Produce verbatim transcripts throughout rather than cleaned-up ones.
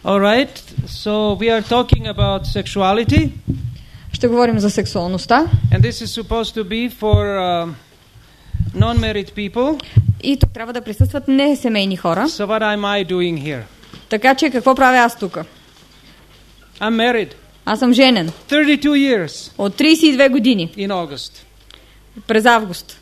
All right. So we are talking about sexuality. Ще говорим за сексуалността. And this is supposed to be for uh, non-married people. И тук трябва да присъстват не семейни хора. So what am I doing here? Така че какво правя аз тук? I'm married. Аз съм женен. thirty-two years. От тридесет и две години. In August. През август.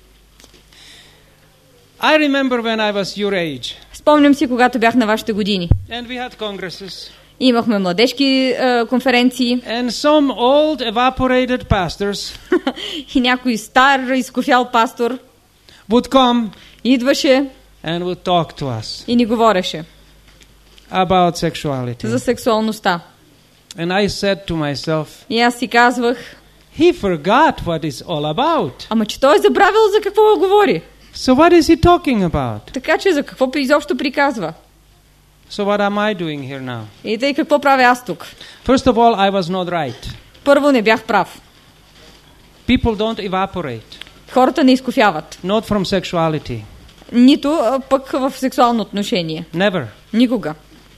I remember when I was your age. Спомням си, когато бях на вашите години. And we had congresses. Имахме младежки е, конференции. And some old evaporated pastors И някой стар, изкофял пастор would come идваше and would talk to us и ни говореше about sexuality. за сексуалността. And I said to myself, И аз си казвах, he forgot what it's all about. ама че той е забравил за какво говори. So what is he talking about? Така че за какво изобщо приказва? So what am I doing here now? И тъй какво правя аз тук? First of all, I was not right. Първо, не бях прав. People don't evaporate. Хората не изкофяват. Not from sexuality. Нито а, пък в сексуално отношение. Never. Никога.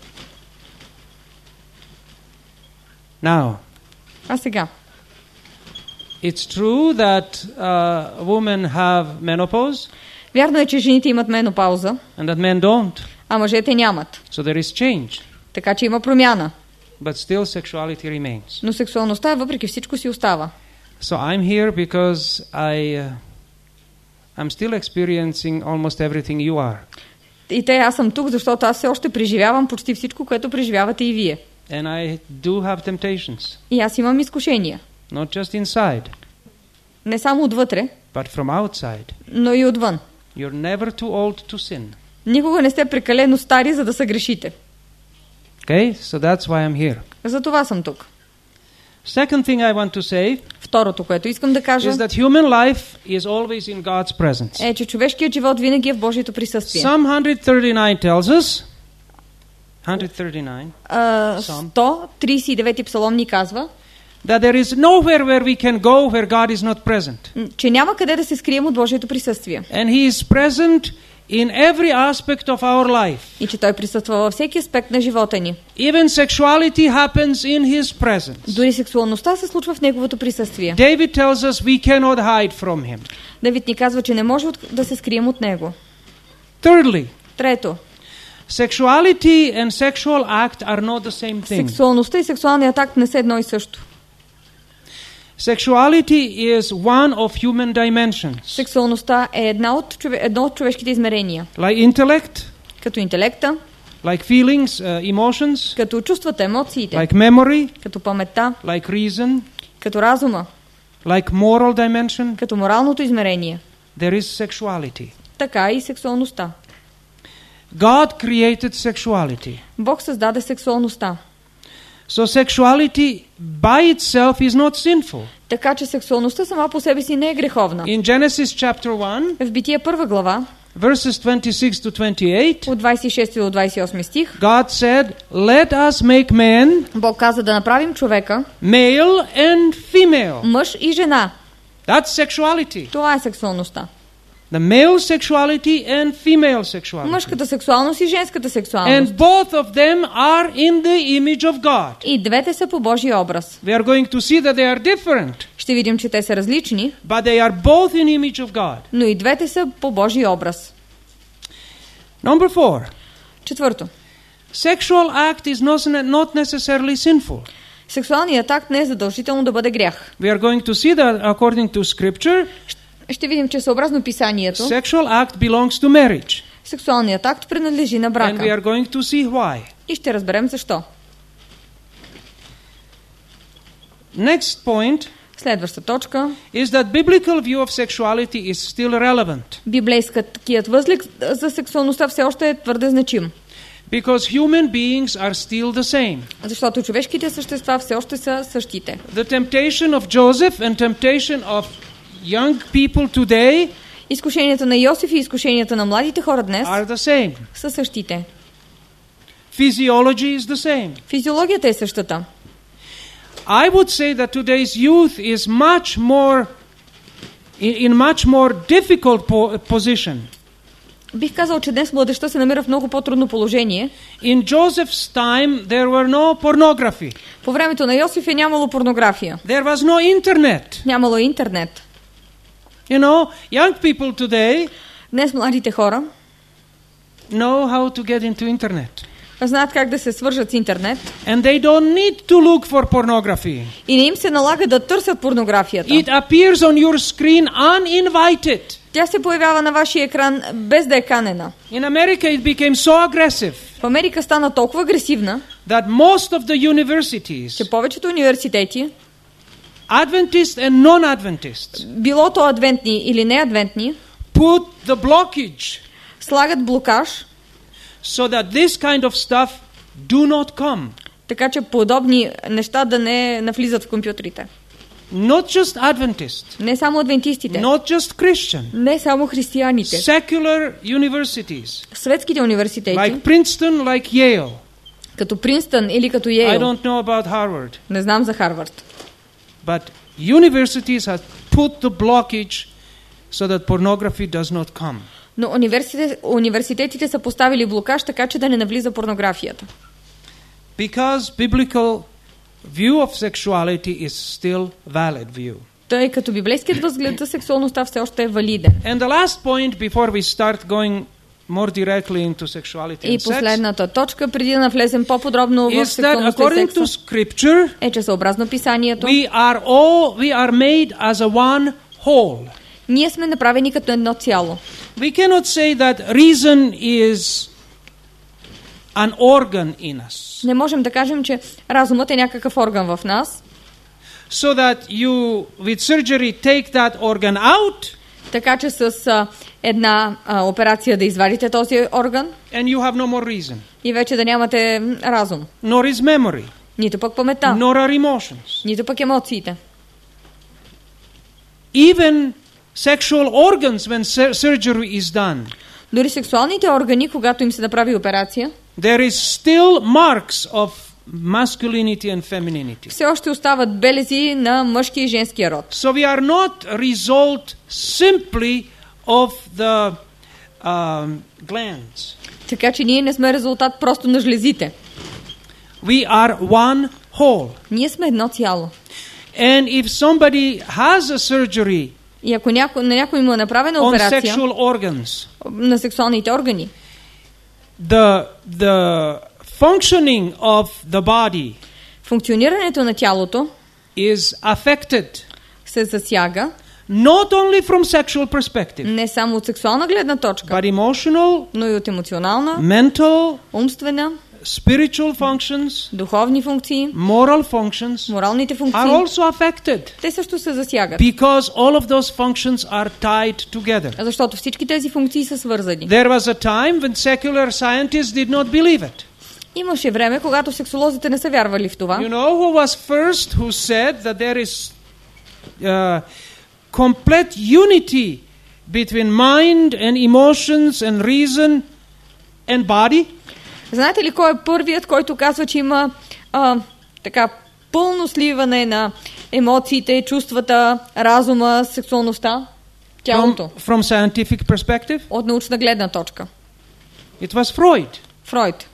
Now, А сега? it's true that uh, women have menopause Вярно е, че жените имат менопауза, and that men don't. а мъжете нямат. So there is change. Така че има промяна. But still sexuality remains. Но сексуалността въпреки всичко си остава. So I'm here because I uh, I'm still experiencing almost everything you are. И те, аз съм тук, защото аз все още преживявам почти всичко, което преживявате и вие. And I do have temptations. И аз имам изкушения. Not just inside, Не само отвътре, but from outside. но и отвън. You're never too old to sin. Никога не сте прекалено стари, за да се грешите. Okay? So that's why I'm here. За това съм тук. Second thing I want to say Второто, което искам да кажа, is that human life is always in God's presence. е, че човешкият живот винаги е в Божието присъствие. Psalm one thirty-nine tells us one thirty-nine А, сто тридесет и девети псалом ни казва, that there is nowhere where we can go where God is not present. че няма къде да се скрием от Божието присъствие. And He is present in every aspect of our life. И че Той присъства във всеки аспект на живота ни. Even sexuality happens in His presence. Дори сексуалността се случва в Неговото присъствие. David tells us we cannot hide from Him. Давид ни казва, че не може да се скрием от Него. Thirdly, Трето, sexuality and sexual act are not the same thing. сексуалността и сексуалният акт не са едно и също. Sexuality is one of human dimensions, Сексуалността е една от, чове- едно от човешките измерения. like intellect, Като интелекта, like feelings, uh, emotions, като чувствата, емоциите, like memory, като паметта, like reason, като разума, like moral dimension. като моралното измерение. There is sexuality. Така и сексуалността. God created sexuality. Бог създаде сексуалността. So sexuality by itself is not sinful. Така че сексуалността сама по себе си не е греховна. In Genesis chapter one, В Битие първа глава, verses twenty-six to twenty-eight, от двадесет и шести до двадесет и осми стих, God said, "Let us make man Бог каза да направим човека male and female." мъж и жена. That's sexuality. Това е сексуалността. The male sexuality and female sexuality. Мъжката сексуалност и женската сексуалност. And both of them are in the image of God. И двете са по Божия образ. We are going to see that they are different, Ще видим, че те са различни, but they are both in image of God. но и двете са по Божия образ. Number four. Четвърто. Sexual act is not, not necessarily sinful. Сексуалният акт не е задължително да бъде грях. We are going to see that according to scripture, Ще видим, че съобразно писанието, sexual act belongs to marriage. сексуалният акт принадлежи на And we брака. are going to see why. И ще разберем защо. Next point Следваща точка. is that biblical view of sexuality is still relevant Библейският възглед за сексуалността все още е твърде значим. because human beings are still the same. Защото човешките същества все още са същите. The temptation of Joseph and temptation of young people today Изкушенията на Йосиф и изкушенията на младите хора днес are the same. са същите. Physiology is the same. Физиологията е същата. I would say that today's youth is much more in, in much more difficult po- position Бих казал, че днес младежта се намира в много по-трудно положение. In Joseph's time, there were no pornography. По времето на Йосиф е нямало порнография. There was no internet. Нямало интернет. You know, young people today Днес младите хора know how to get into internet. знаят как да се свържат с интернет. And they don't need to look for pornography. И не им се налага да търсят порнографията. It appears on your screen uninvited. Тя се появява на вашия екран без да е канена. In America it became so aggressive В Америка стана толкова агресивна, that most of the universities, че повечето университети, Adventist and non-Adventist, било то адвентни или не адвентни, put the blockage слагат блокаж, so that this kind of stuff do not come. така че подобни неща да не навлизат в компютрите. Not just Adventist, Не само адвентистите, not just Christian, не само християните. secular universities Светските университети, like Princeton, like Yale. като Принстън или като I Йейл, don't know about Harvard, не знам за Харвард, but universities have put the blockage so that pornography does not come. но университет, университетите са поставили блокаж, така че да не навлиза порнографията. Because biblical view of sexuality is still valid view. Тъй като библейският възглед за сексуалността все още е валиден. And the last point before we start going more directly into sexuality И and sex последната точка, преди да навлезем по-подробно в is that сексуалността и according to секса, scripture е, че съобразно писанието, we are all we are made as a one whole. ние сме направени като едно цяло. We cannot say that reason is an organ in us. Не можем да кажем, че разумът е някакъв орган в нас, So that you with surgery take that organ out така че с а, една а, операция да извадите този орган and you have no more reason, и вече да нямате м, разум, nor is memory, нито пък паметта, nor are emotions. нито пък емоциите. Even sexual organs when sur- surgery is done, Дори сексуалните органи, когато им се направи операция, there is still marks of masculinity and femininity. все още остават белези на мъжки и женския род. So we are not result simply of the um, glands. Така че ние не сме резултат просто на жлезите. We are one whole. Ние сме едно цяло. And if somebody has a surgery И ако няко, на някой му е направена on операция sexual organs, на сексуалните органи, the the functioning of the body функционирането на тялото is affected се засяга not only from sexual perspective, не само от сексуална гледна точка, but emotional, но и от емоционална, mental, умствена, spiritual functions, духовни функции, moral functions моралните функции. are also affected Те също се засягат, because all of those functions are tied together. защото всички тези функции са свързани. There was a time when secular scientists did not believe it. Имаше време, когато сексолозите не са вярвали в това. You know who was first who said that there is uh, complete unity between mind and emotions and reason and body? Знаете ли кой е първият, който казва, че има а, така пълно сливане на емоциите, чувствата, разума, сексуалността, тялото? From, from scientific perspective? От научна гледна точка. It was Freud. Фройд.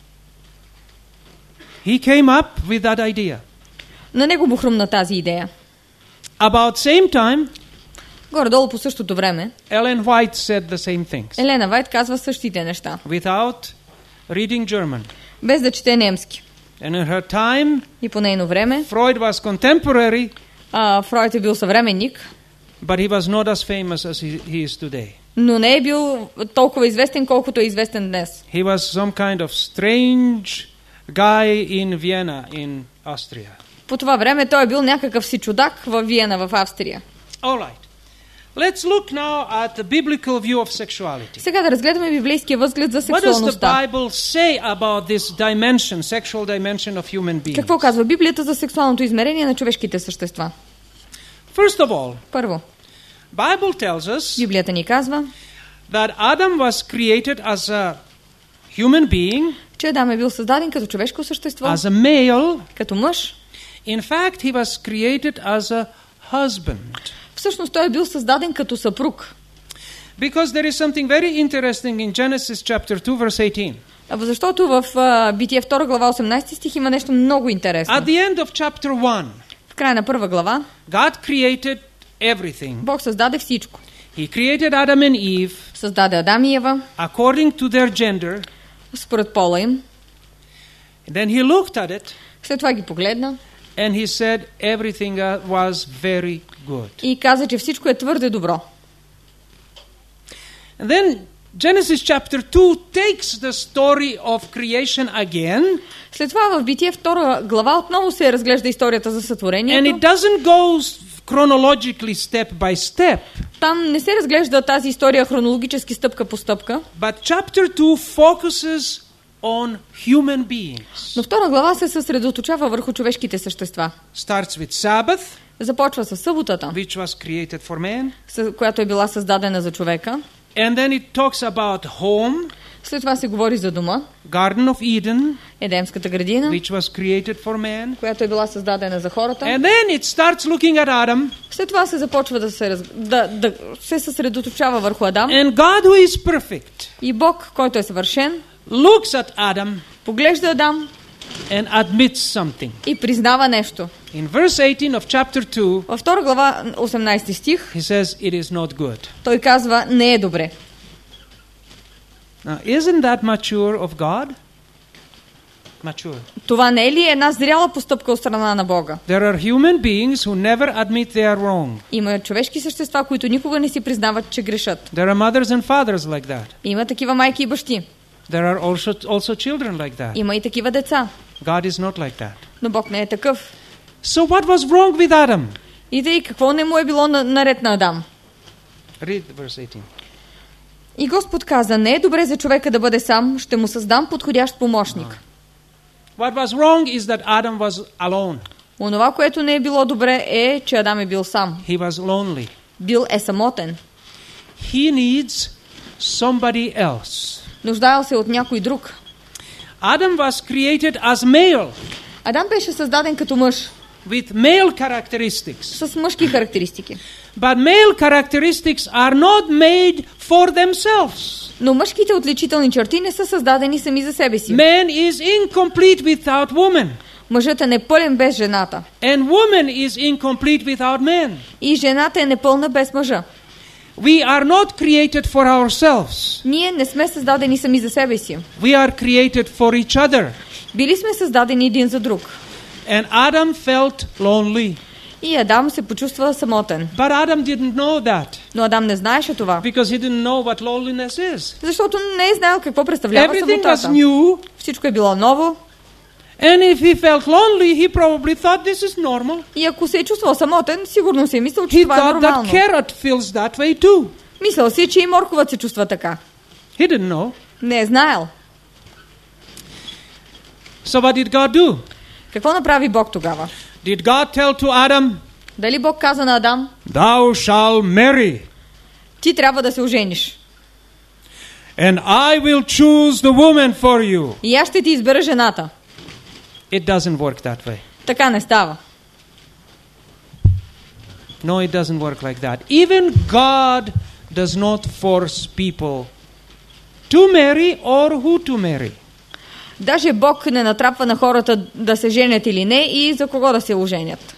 He came up with that idea. На него му хрумна тази идея. About same time, Горе-долу по същото време, Ellen White said the same things Елена Вайт казва същите неща, without reading German. без да чете немски. And in her time, И по нейно време, Freud was contemporary, а, Фройд е бил съвременник, but he was not as famous as he, he is today. но не е бил толкова известен, колкото е известен днес. He was some kind of strange guy in Vienna, in Austria. По това време той е бил някакъв си чудак в Виена, в Австрия. All right. Let's look now at the biblical view of sexuality. Сега да разгледаме библейския възглед за What does the сексуалността. Bible say about this dimension, sexual dimension of human beings? Какво казва Библията за сексуалното измерение на човешките същества? First of all, Първо, Bible tells us Библията ни казва, that Adam was created as a human being, че Адам е бил създаден като човешко същество, as a male. като мъж. In fact, he was created as a husband. Всъщност той е бил създаден като съпруг. Because there is something very interesting in Genesis chapter two, verse eighteen. Защото в а, Битие втора глава осемнадесети стих има нещо много интересно. At the end of chapter one, В края на първа глава God created everything. Бог създаде всичко. He created Adam and Eve Създаде Адам и Ева according to their gender. според пола им. And then he looked at it След това ги погледна and he said everything uh, was very good. и каза, че всичко е твърде добро. And then Genesis chapter two takes the story of creation again. След това в Битие втора глава отново се разглежда историята за And it сътворението. doesn't go chronologically step by step. Там не се разглежда тази история хронологически стъпка по стъпка, But chapter two focuses on human beings. но втора глава се съсредоточава върху човешките същества. Starts with Sabbath, Започва с съботата, which was created for man. с- която е била създадена за човека. And then it talks about home, След това се говори за дома, Garden of Eden, Едемската градина, which was created for man. която е била създадена за хората. And then it starts looking at Adam. След това се започва да се, раз... да, да се съсредоточава върху Адам. And God, who is perfect, И Бог, който е съвършен, looks at Adam поглежда Адам and admits something. и признава нещо. In verse eighteen of chapter two, Във втора глава, осемнадесети стих, he says it is not good. той казва, не е добре. Now, isn't that mature of God? Mature. Това не е ли една зряла постъпка от страна на Бога? There are human beings who never admit they are wrong. Има човешки същества, които никога не си признават, че грешат. There are mothers and fathers like that. Има такива майки и бащи. There are also, also children like that. Има и такива деца. God is not like that. Но Бог не е такъв. So what was wrong with Adam? И тъй, какво не му е било на, наред на Адам? Read verse eighteen. И Господ каза, не е добре за човека да бъде сам, ще му създам подходящ помощник. What was wrong is that Adam was alone. Онова, което не е било добре е, че Адам е бил сам. He was lonely. Бил е самотен. He needs somebody else. Нуждаел се от някой друг. Adam was created as male, Адам беше създаден като мъж, with male characteristics. с мъжки характеристики. But male characteristics are not made for themselves. Но мъжките отличителни черти не са създадени сами за себе си. Man is incomplete without woman, Мъжът е непълен без жената. and woman is incomplete without man. И жената е непълна без мъжа. We are not created for ourselves. Ние не сме създадени сами за себе си. We are created for each other. Били сме създадени един за друг. And Adam felt lonely. И Адам се почувства самотен. But Adam didn't know that, Но Адам не знаеше това. because he didn't know what loneliness is. Защото не е знаел какво представлява Everything was самотата. new, Всичко е било ново. and if he felt lonely, he probably thought this is normal. И ако се е чувствал самотен, сигурно си е мислил, че He това е thought that нормално. carrot feels that way too. Мислил си, че и морковът се чувства така. He didn't know. Не е знаел. So what did God do? Какво направи Бог тогава? Did God tell to Adam, Дали Бог каза на Адам, "Thou shall marry, ти трябва да се ожениш. and I will choose the woman for you"? И аз ще ти избера жената. It doesn't work that way. Така не става. No, it doesn't work like that. Even God does not force people to marry or who to marry. Даже Бог не натрапва на хората да се женят или не и за кого да се оженят.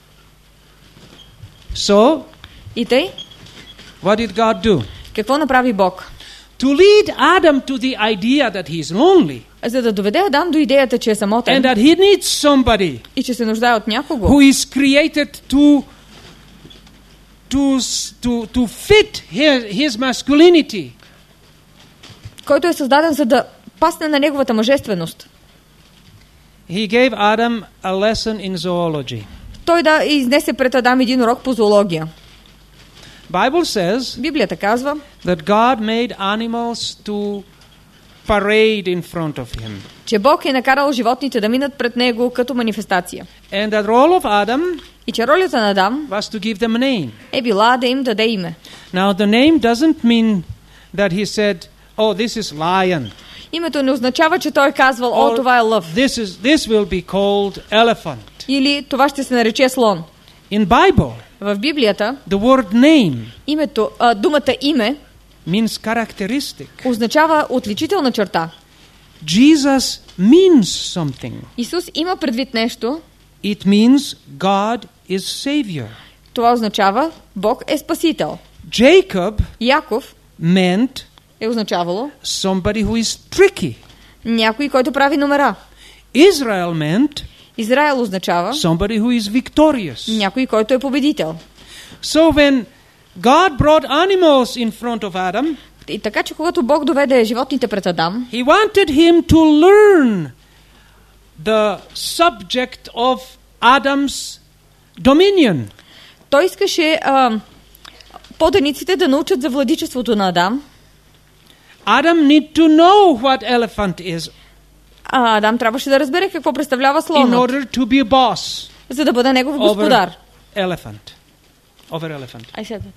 So, И тъй, what did God do? какво направи Бог? To lead Adam to the idea that he's lonely За да доведе Адам до идеята, че е and самотен that he needs somebody и че се нуждае от някого, who is created to to to to fit his, his masculinity. който е създаден за да пасне на неговата мъжественост. He gave Adam a lesson in zoology. Той да изнесе пред Адам един урок по зоология. Bible says Библията казва, that God made animals to parade in front of him. че Бог е накарал животните да минат пред него като манифестация. And the role of Adam И че ролята на Адам was to give them a name. е била да им даде име. Now the name doesn't mean that he said, "Oh, this is lion." Името не означава, че той е казвал, о, Or, това е лъв. This is this will be called elephant. Или това ще се нарече слон. In Bible, В Библията the word name името, а, думата име means characteristic. означава отличителна черта. Jesus means something. Исус има предвид нещо. It means God is Savior. Това означава Бог е спасител. Jacob Яков meant е означавало somebody who is tricky. някой, който прави номера. Israel meant Израел означава somebody who is victorious. някой, който е победител. So when God brought animals in front of Adam, И така, че когато Бог доведе животните пред Адам, he wanted him to learn the subject of Adam's dominion. той искаше а, поданиците да научат за владичеството на Адам. Adam need to know what elephant is А Адам трябваше да разбере какво представлява in слонът, order to be a boss за да бъде негов over господар. elephant. Over elephant. Ай сега.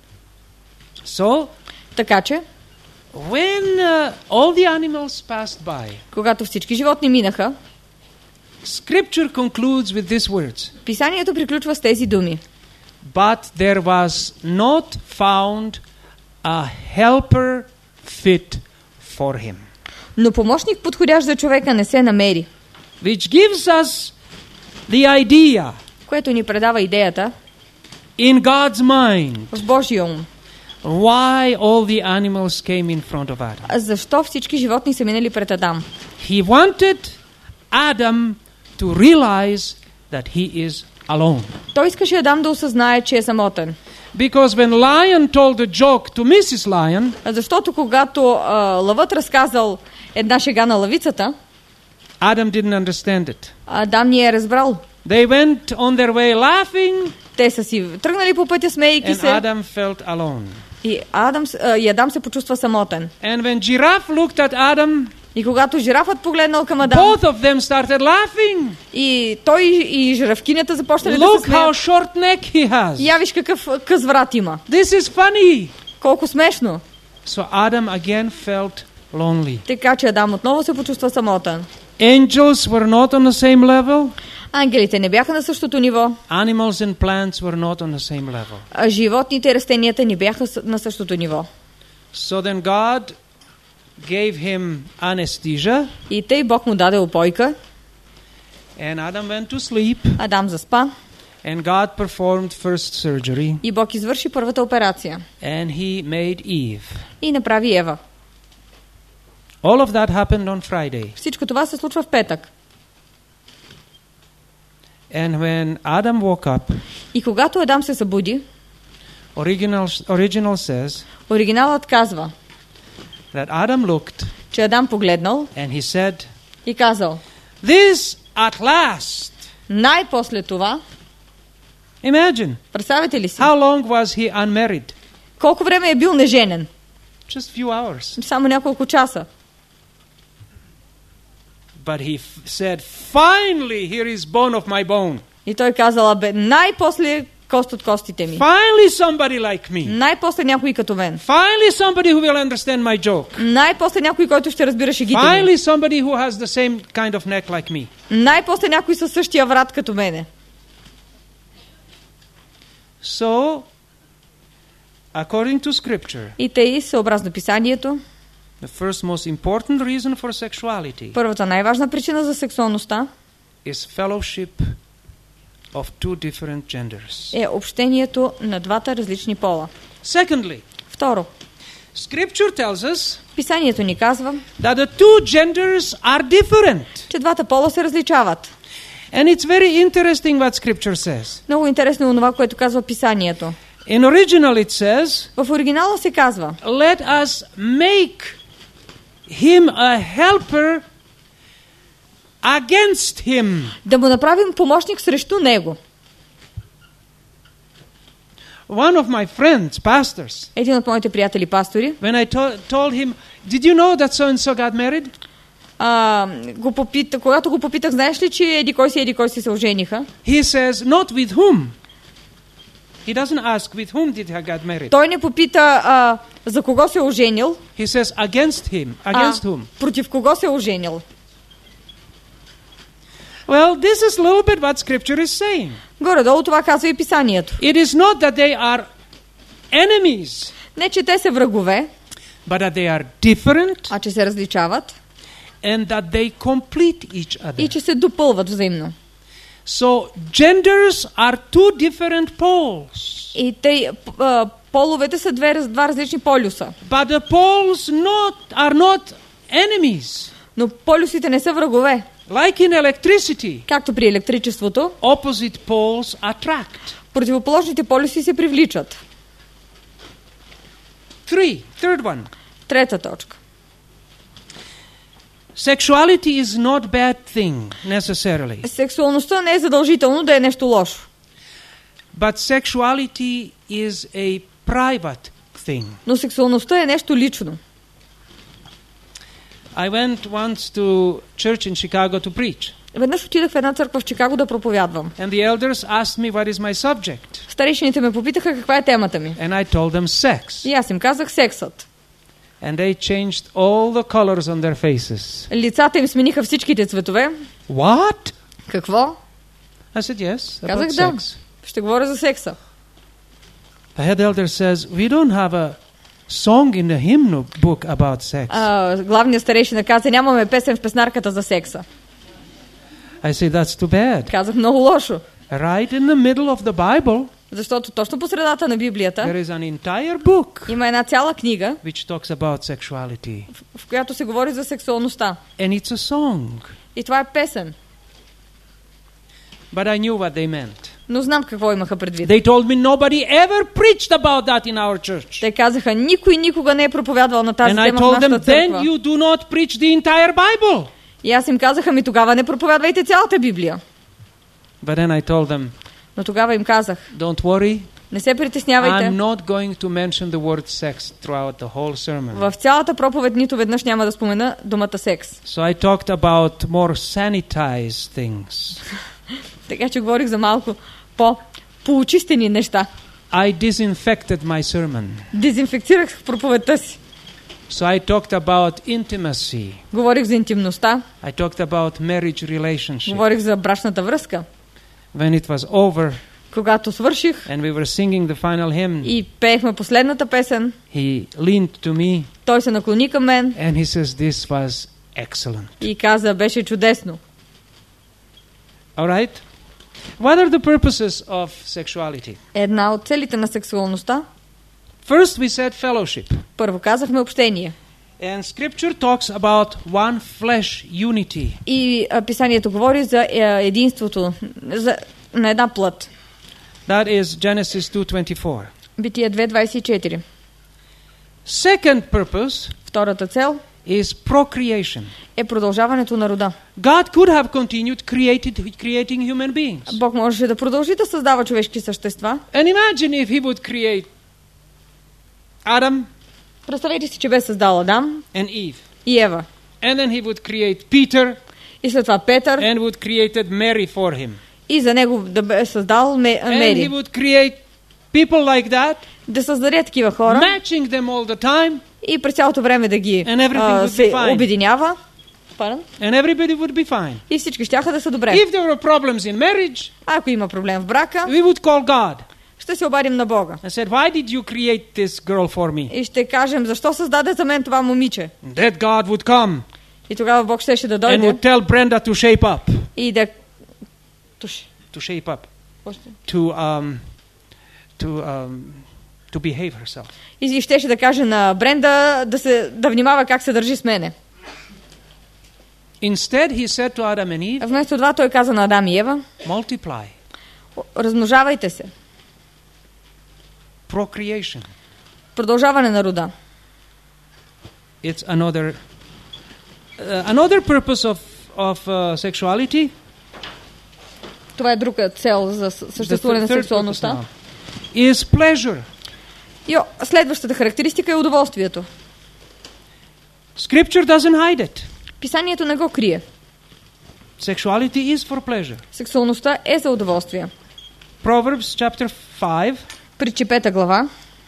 So Така че, when uh, all the animals passed by, когато всички животни минаха, Scripture concludes with these words. писанието приключва с тези думи. But there was not found a helper fit for him. Но помощник подходящ за човека не се намери, Which gives us the idea което ни предава идеята in God's mind в Божия ум. why all the animals came in front of Adam. А защо всички животни са минали пред Адам? He wanted Adam to realize that he is alone. Той искаше Адам да осъзнае, че е самотен. Because when Lion told a joke to missus Lion, А защото когато а, лъвът разказал една шега на лъвицата, Adam didn't understand it. Адам не е разбрал. They went on their way laughing, Те са си тръгнали по пътя, смейки and се, Adam felt alone. и Адам, с- а, и Адам се почувства самотен. And when Giraffe looked at Adam, И когато жирафът погледнал към Адам, both of them started laughing. и той и жирафкинята започнали да Look се how смеят. short neck he has. Я виж какъв къс врат има. This is funny. Колко смешно. So Adam again felt lonely. Така че Адам отново се почувства самотен. Angels were not on the same level. Ангелите не бяха на същото ниво, Animals and plants were not on the same level. а животните и растенията не бяха с- на същото ниво. So then God gave him anesthesia, И тъй Бог му даде опойка, and Adam went to sleep, Адам заспа and God performed first surgery, и Бог извърши първата операция and he made Eve. и направи Ева. All of that happened on Friday. Всичко това се случва в петък. And when Adam woke up, И когато Адам се събуди, original, original says оригиналът казва, that Adam looked че Адам погледнал and he said, и казал, this at last. най-после това, Imagine, представете ли си, how long was he unmarried? колко време е бил неженен? Just few hours. Само няколко часа. But he f- said, finally, here is bone of my bone. И той казал, бе, най-после кост от костите ми. Finally, somebody like me. Най-после някой като мен. Finally, somebody who will understand my joke. Най-после някой, който ще разбира шегите ми. Finally, somebody who has the same kind of neck like me. Най-после някой със същия врат като мене. So, according to Scripture, И тъй, съобразно писанието, the first most important reason for sexuality първата най-важна причина за сексуалността is fellowship of two different genders. е общението на двата различни пола. Secondly, Второ, Scripture tells us писанието ни казва, that the two genders are different. че двата пола се различават. And it's very interesting what Scripture says. Много интересно е онова, което казва писанието. In original it says, В оригинала се казва, let us make him a helper against him. да му направим помощник срещу него. One of my friends, pastors, Един от моите приятели пастори, when I to- told him, did you know that so-and-so got married? а, го попита, когато го попитах, знаеш ли, че еди кой си, еди кой си се ожениха? He says, not with whom. He doesn't ask with whom did he get married. Той не попита а, за кого се е оженил, He says against him. а Against whom? против кого се е оженил. Well, this is a little bit what Scripture is saying. Горе-долу това казва и писанието. It is not that they are enemies. Не, че те са врагове, but that they are different а че се различават and that they complete each и other. че се допълват взаимно. So genders are two different poles. И тъй, а, половете са две, раз- два различни полюса. But the poles not are not enemies. Но полюсите не са врагове. Like in electricity, Както при електричеството, opposite poles attract. противоположните полюси се привличат. Three, third one. Трета точка. Sexuality is not bad thing necessarily, Сексуалността не е задължително да е нещо лошо. but sexuality is a private thing. Но сексуалността е нещо лично. I went once to church in Chicago to preach, Веднъж отидах в една църква в Чикаго да проповядвам. and the elders asked me what is my subject, Старейшините ме попитаха каква е темата ми. and I told them sex, И аз им казах сексът. and they changed all the colors on their faces. Лицата им смениха всичките цветове. What? Какво? I said yes, Казах about да. sex. Ще говоря за секса. The head elder says, we don't have a song in the hymn book about sex. А, главният старейшина каза, нямаме песен в песнарката за секса. I say, that's too bad. Казах, много лошо. Right in the middle of the Bible, Защото точно по средата на Библията there is an entire book има една цяла книга, which talks about sexuality. в която се говори за сексуалността. And it's a song. И това е песен. But I knew what they meant. Но знам какво имаха предвид. They told me nobody ever preached about that in our church. Те казаха, никой никога не е проповядвал на тази And I тема в told them, нашата then църква. you do not preach the entire Bible. И аз им казаха, ми тогава не проповядвайте цялата Библия. But then I told them, Но тогава им казах, don't worry, не се притеснявайте. I'm not going to mention the word sex throughout the whole sermon. В цялата проповед нито веднъж няма да спомена думата секс. So I talked about more sanitized things. Така че говорих за малко по-поочистени неща. I disinfected my sermon. Дезинфекцирах проповедта си. So I talked about intimacy. Говорих за интимността. I talked about marriage relationship. Говорих за брачната връзка. When it was over Когато свърших and we were singing the final hymn, и пеехме последната песен, he leaned to me той се наклони към мен and he says, this was excellent. и каза, беше чудесно. All right? What are the purposes of sexuality? Една от целите на сексуалността, First we said fellowship. първо казахме общение. And scripture talks about one flesh unity. И а, писанието говори за е, единството за, на една плът. That is Genesis two twenty-four. Битие две двадесет и четири. Second purpose Втората цел is procreation. е продължаването на рода. God could have continued created, creating human beings. Бог можеше да продължи да създава човешки същества. And imagine if he would create Adam Представете си, че бе създал Адам and Eve. и Ева. And then he would create Peter И след това Петър. and would created Mary for him. И за него да бе създал Ме, And he Мери. would create people like that, Да създаде такива хора matching them all the time, и през цялото време да ги And everything а, would се be fine. обединява. Pardon? and everybody would be fine. И всички щяха да са добре. If there were problems in marriage, А ако има проблем в брака, we would call God ще се обадим на Бога. and said, why did you create this girl for me? И ще кажем, защо създаде за мен това момиче? And that God would come И тогава Бог щеше да and дойде would tell Brenda to shape up. и да... Туш. To shape up. Още. To, um, to, um, to behave herself. И щеше да каже на Бренда да, се, да внимава как се държи с мене. Instead, he said to Adam and Eve, Вместо това той каза на Адам и Ева, multiply, размножавайте се. procreation. Продължаване на рода. It's another uh, another purpose of of uh, sexuality. Това е друга цел за The съществуване на third purpose сексуалността. now is pleasure. И о, следващата характеристика е удоволствието. Scripture doesn't hide it. Писанието не го крие. Sexuality is for pleasure. Сексуалността е за удоволствие. Proverbs chapter five, Притчи пета глава,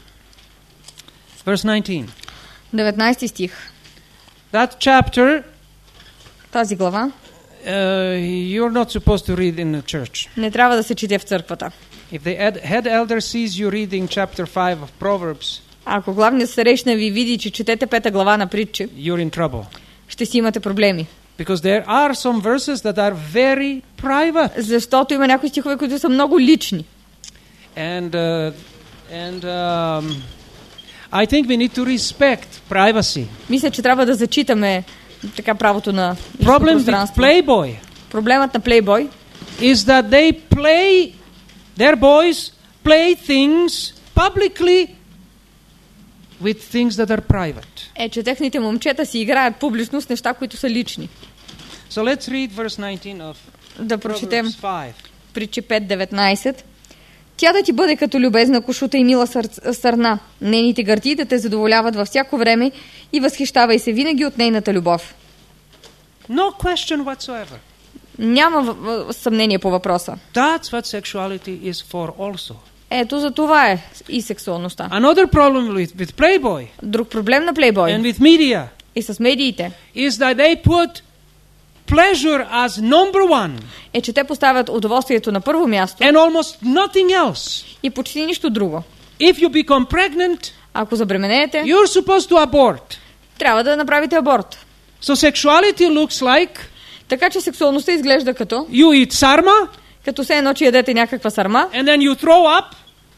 verse nineteen. деветнадесети стих. That chapter Тази глава uh, you're not supposed to read in the church. не трябва да се чете в църквата. If the ed- head elder sees you reading chapter five of Proverbs, Ако главният старейшина ви види, че четете пета глава на Притчи, you're in trouble. ще си имате проблеми. Because there are some verses that are very private. Защото има някои стихове, които са много лични. And uh, and um, I think we need to respect privacy. Мисля, че трябва да зачитаме така правото на лично Problem with пространство. Playboy Проблемът на Playboy is that they play, their boys play things publicly with things that are private. е, че техните момчета си играят публично с неща, които са лични. So let's read verse nineteen of Да прочетем Proverbs five. Притчи пет деветнайсет. Тя да ти бъде като любезна кошута и мила сър... сърна. Нейните гърди да те задоволяват във всяко време и възхищавай се винаги от нейната любов. No question whatsoever. Няма в... в... съмнение по въпроса. That's what sexuality is for also. Ето за това е и сексуалността. Another problem with, with Playboy Друг проблем на Playboy and with media и с медиите is that they put pleasure as number one е, че те поставят удоволствието на първо място and almost nothing else. и почти нищо друго. If you become pregnant, Ако забременеете, you're supposed to abort. трябва да направите аборт. So sexuality looks like Така че сексуалността изглежда като you eat sarma като се едно, че ядете някаква сарма, and then you throw up,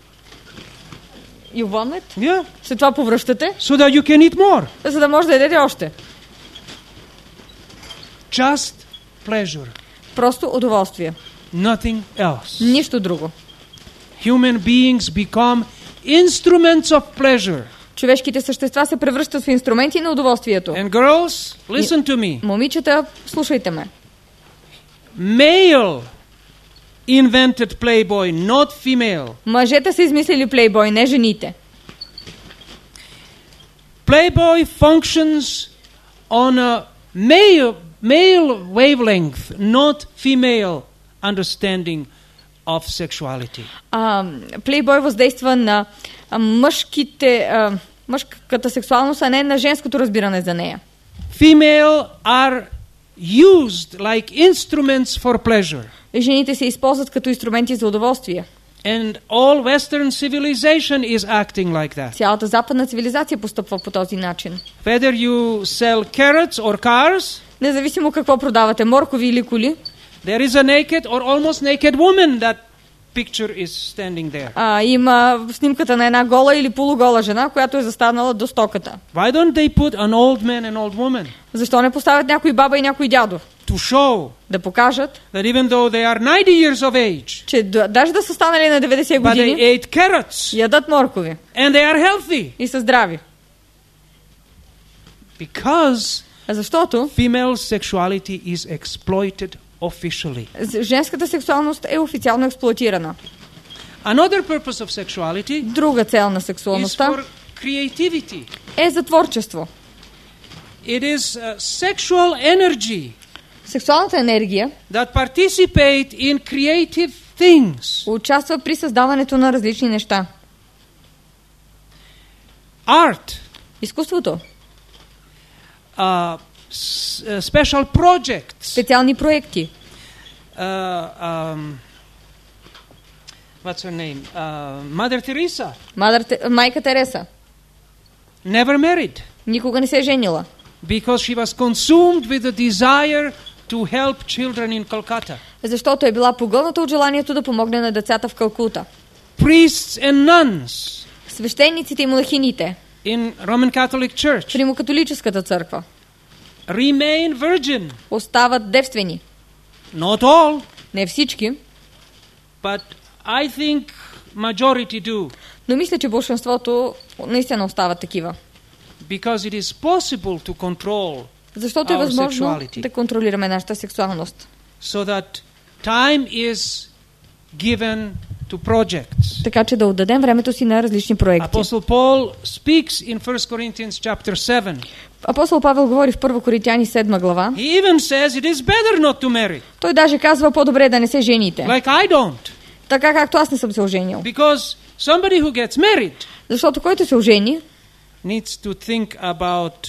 you vomit, yeah, след това повръщате, so that you can eat more. за да може да ядете още. Just pleasure, Просто удоволствие. nothing else. Нищо друго. Human beings become instruments of pleasure. Човешките същества се превръщат в инструменти на удоволствието. And girls, listen to me. Момичета, слушайте ме. Male invented Playboy, not female. Мъжете са измислили Playboy, не жените. Playboy functions on a male, male wavelength, not female understanding of sexuality. А, Playboy въздейства на а, мъжките, а, мъжката сексуалност, а не на женското разбиране за нея. Female are used like instruments for pleasure. Жените се използват като инструменти за удоволствие. And all Western civilization is acting like that. Цялата западна цивилизация постъпва по този начин. Whether you sell carrots or cars, Независимо какво продавате, моркови или коли, there is a naked or almost naked woman that picture is standing there. а, има снимката на една гола или полугола жена, която е застанала до стоката. Why don't they put an old man and old woman Защо не поставят някой баба и някой дядо? to show Да покажат, that even though they are ninety years of age, че д- даже да са станали на деветдесет but they години, ate carrots ядат моркови and they are healthy и са здрави. because Защото female sexuality is exploited officially. з- женската сексуалност е официално експлоатирана. Another purpose of sexuality Друга цел на is сексуалността for creativity. е за творчество. It is uh, sexual energy Сексуалната енергия that participate in creative things. участва при създаването на различни неща. Art, Изкуството, uh, s- uh, special projects, специални проекти. uh, um, what's her name? Uh, Mother Teresa, Мадър, Те- майка Тереса never married никога не се е женила, because she was consumed with the desire to help children in Calcutta. защото е била погълната от желанието да помогне на децата в Калкута. Priests and nuns Свещениците и монахините in Roman Catholic в Church Римокатолическата църква remain virgin. остават девствени. Not all, Не всички, but I think majority do. но мисля, че большинството наистина остават такива. Because it is possible to control Защото е Our възможно sexuality. да контролираме нашата сексуалност. so that time is given to projects. Така че да отдадем времето си на различни проекти. Apostle Paul speaks in First Corinthians chapter seven. Апостол Павел говори в първа Коринтияни седма глава. He even says it is better not to marry. Той даже казва по-добре да не се жените. Like I don't. Така както аз не съм се оженил. Because somebody who gets married Защото който се ожени, needs to think about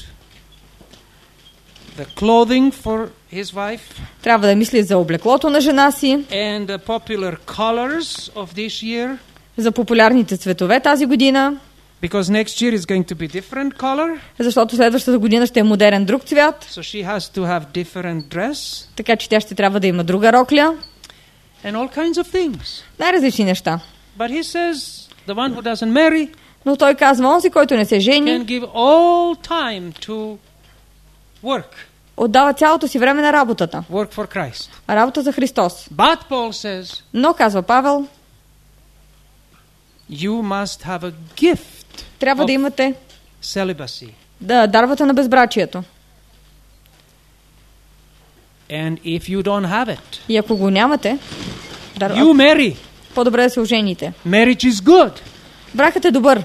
the clothing for his wife трябва да мисли за облеклото на жена си, and the popular colors of this year. за популярните цветове тази година, Because next year is going to be different color. Защото следващата година ще е модерен друг цвят. So she has to have different dress. Така че тя ще трябва да има друга рокля. And all kinds of things. Най-различни неща. But he says, the one who doesn't marry Но той казва, онзи, който не се can жени, give all time to work. отдава цялото си време на работата. Work for Christ. Работа за Христос. But Paul says, Но, казва Павел, you must have a gift трябва of да имате celibacy. да дарвате на безбрачието. And if you don't have it, И ако го нямате, дар... you marry. по-добре да се ожените. Marriage is good. Бракът е добър.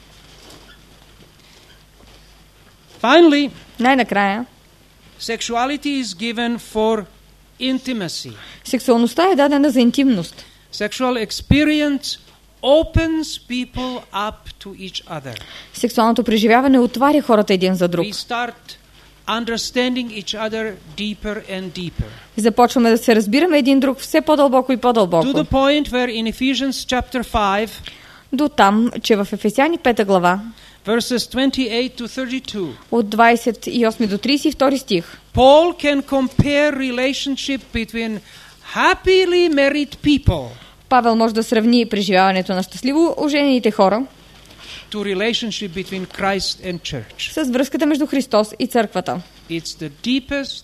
Finally, Най-накрая, sexuality is given for intimacy. сексуалността е дадена за интимност. Sexual experience opens people up to each other. Сексуалното преживяване отваря хората един за друг. We start understanding each other deeper and deeper. И започваме да се разбираме един друг все по-дълбоко и по-дълбоко. To the point where in Ephesians chapter five, До там, че в Ефесяни пета глава, verses twenty-eight to thirty-two, от двадесет и осми до тридесет и втори стих, Paul can compare relationship between happily married people Павел може да сравни преживяването на щастливо оженените хора to relationship between Christ and church. с връзката между Христос и църквата. It's the deepest,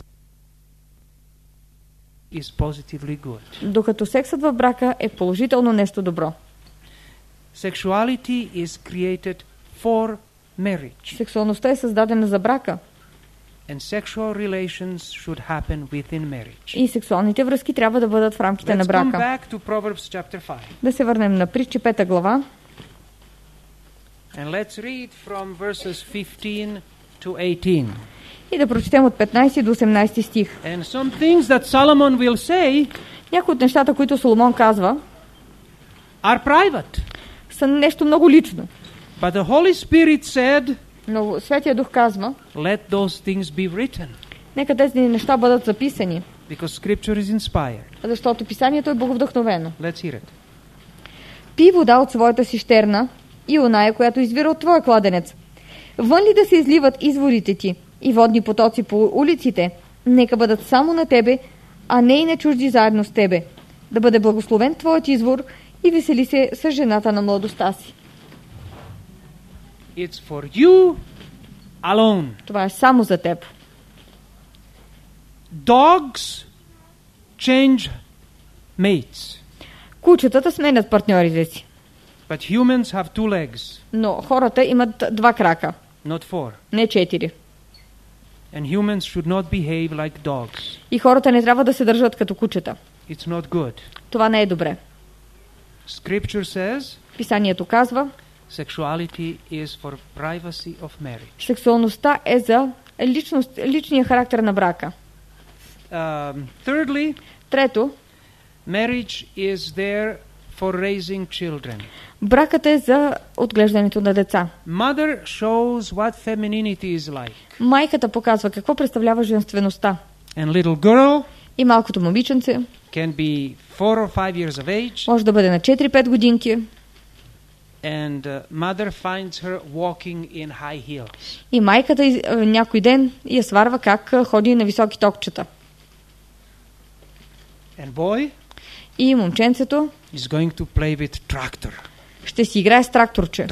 is positively good. Докато сексът в брака е положително нещо добро. Sexuality is created for marriage, Сексуалността е създадена за брака and sexual relations should happen within marriage. и сексуалните връзки трябва да бъдат в рамките на Let's come брака. back to Proverbs chapter five. Да се върнем на Притчи пета глава And let's read from verses fifteen to eighteen. и да прочетем от петнадесети до осемнадесети стих. And some things that Solomon will say Някои от нещата, които Соломон казва, are private. са нещо много лично. But the Holy Spirit said, Но Светия Дух казва, let those things be written, нека тези неща бъдат записани, because Scripture is inspired. защото Писанието е боговдъхновено. Let's hear it. Пий вода от своята сищерна и оная, която извира от твоя кладенец. Вън ли да се изливат изворите ти и водни потоци по улиците, нека бъдат само на тебе, а не и на чужди заедно с тебе. Да бъде благословен твоят извор и весели се с жената на младостта си. It's for you alone. Това е само за теб. Dogs change mates, Кучетата сменят партньорите си, but humans have two legs, но хората имат два крака, not four. не четири. And humans should not behave like dogs. И хората не трябва да се държат като кучета. It's not good. Това не е добре. Scripture says Писанието казва, sexuality is for privacy of marriage. сексуалността е за личност, личния характер на брака. Um, thirdly, Трето, marriage is there for raising children. бракът е за отглеждането на деца. Mother shows what femininity is like. Майката показва какво представлява женствеността. And little girl И малкото момиченце can be four or five years of age, може да бъде на четири-пет годинки and uh, mother finds her walking in high heels. и майката из- е, някой ден я сварва как е, ходи на високи токчета. And boy И момченцето is going to play with tractor. ще си играе с тракторче.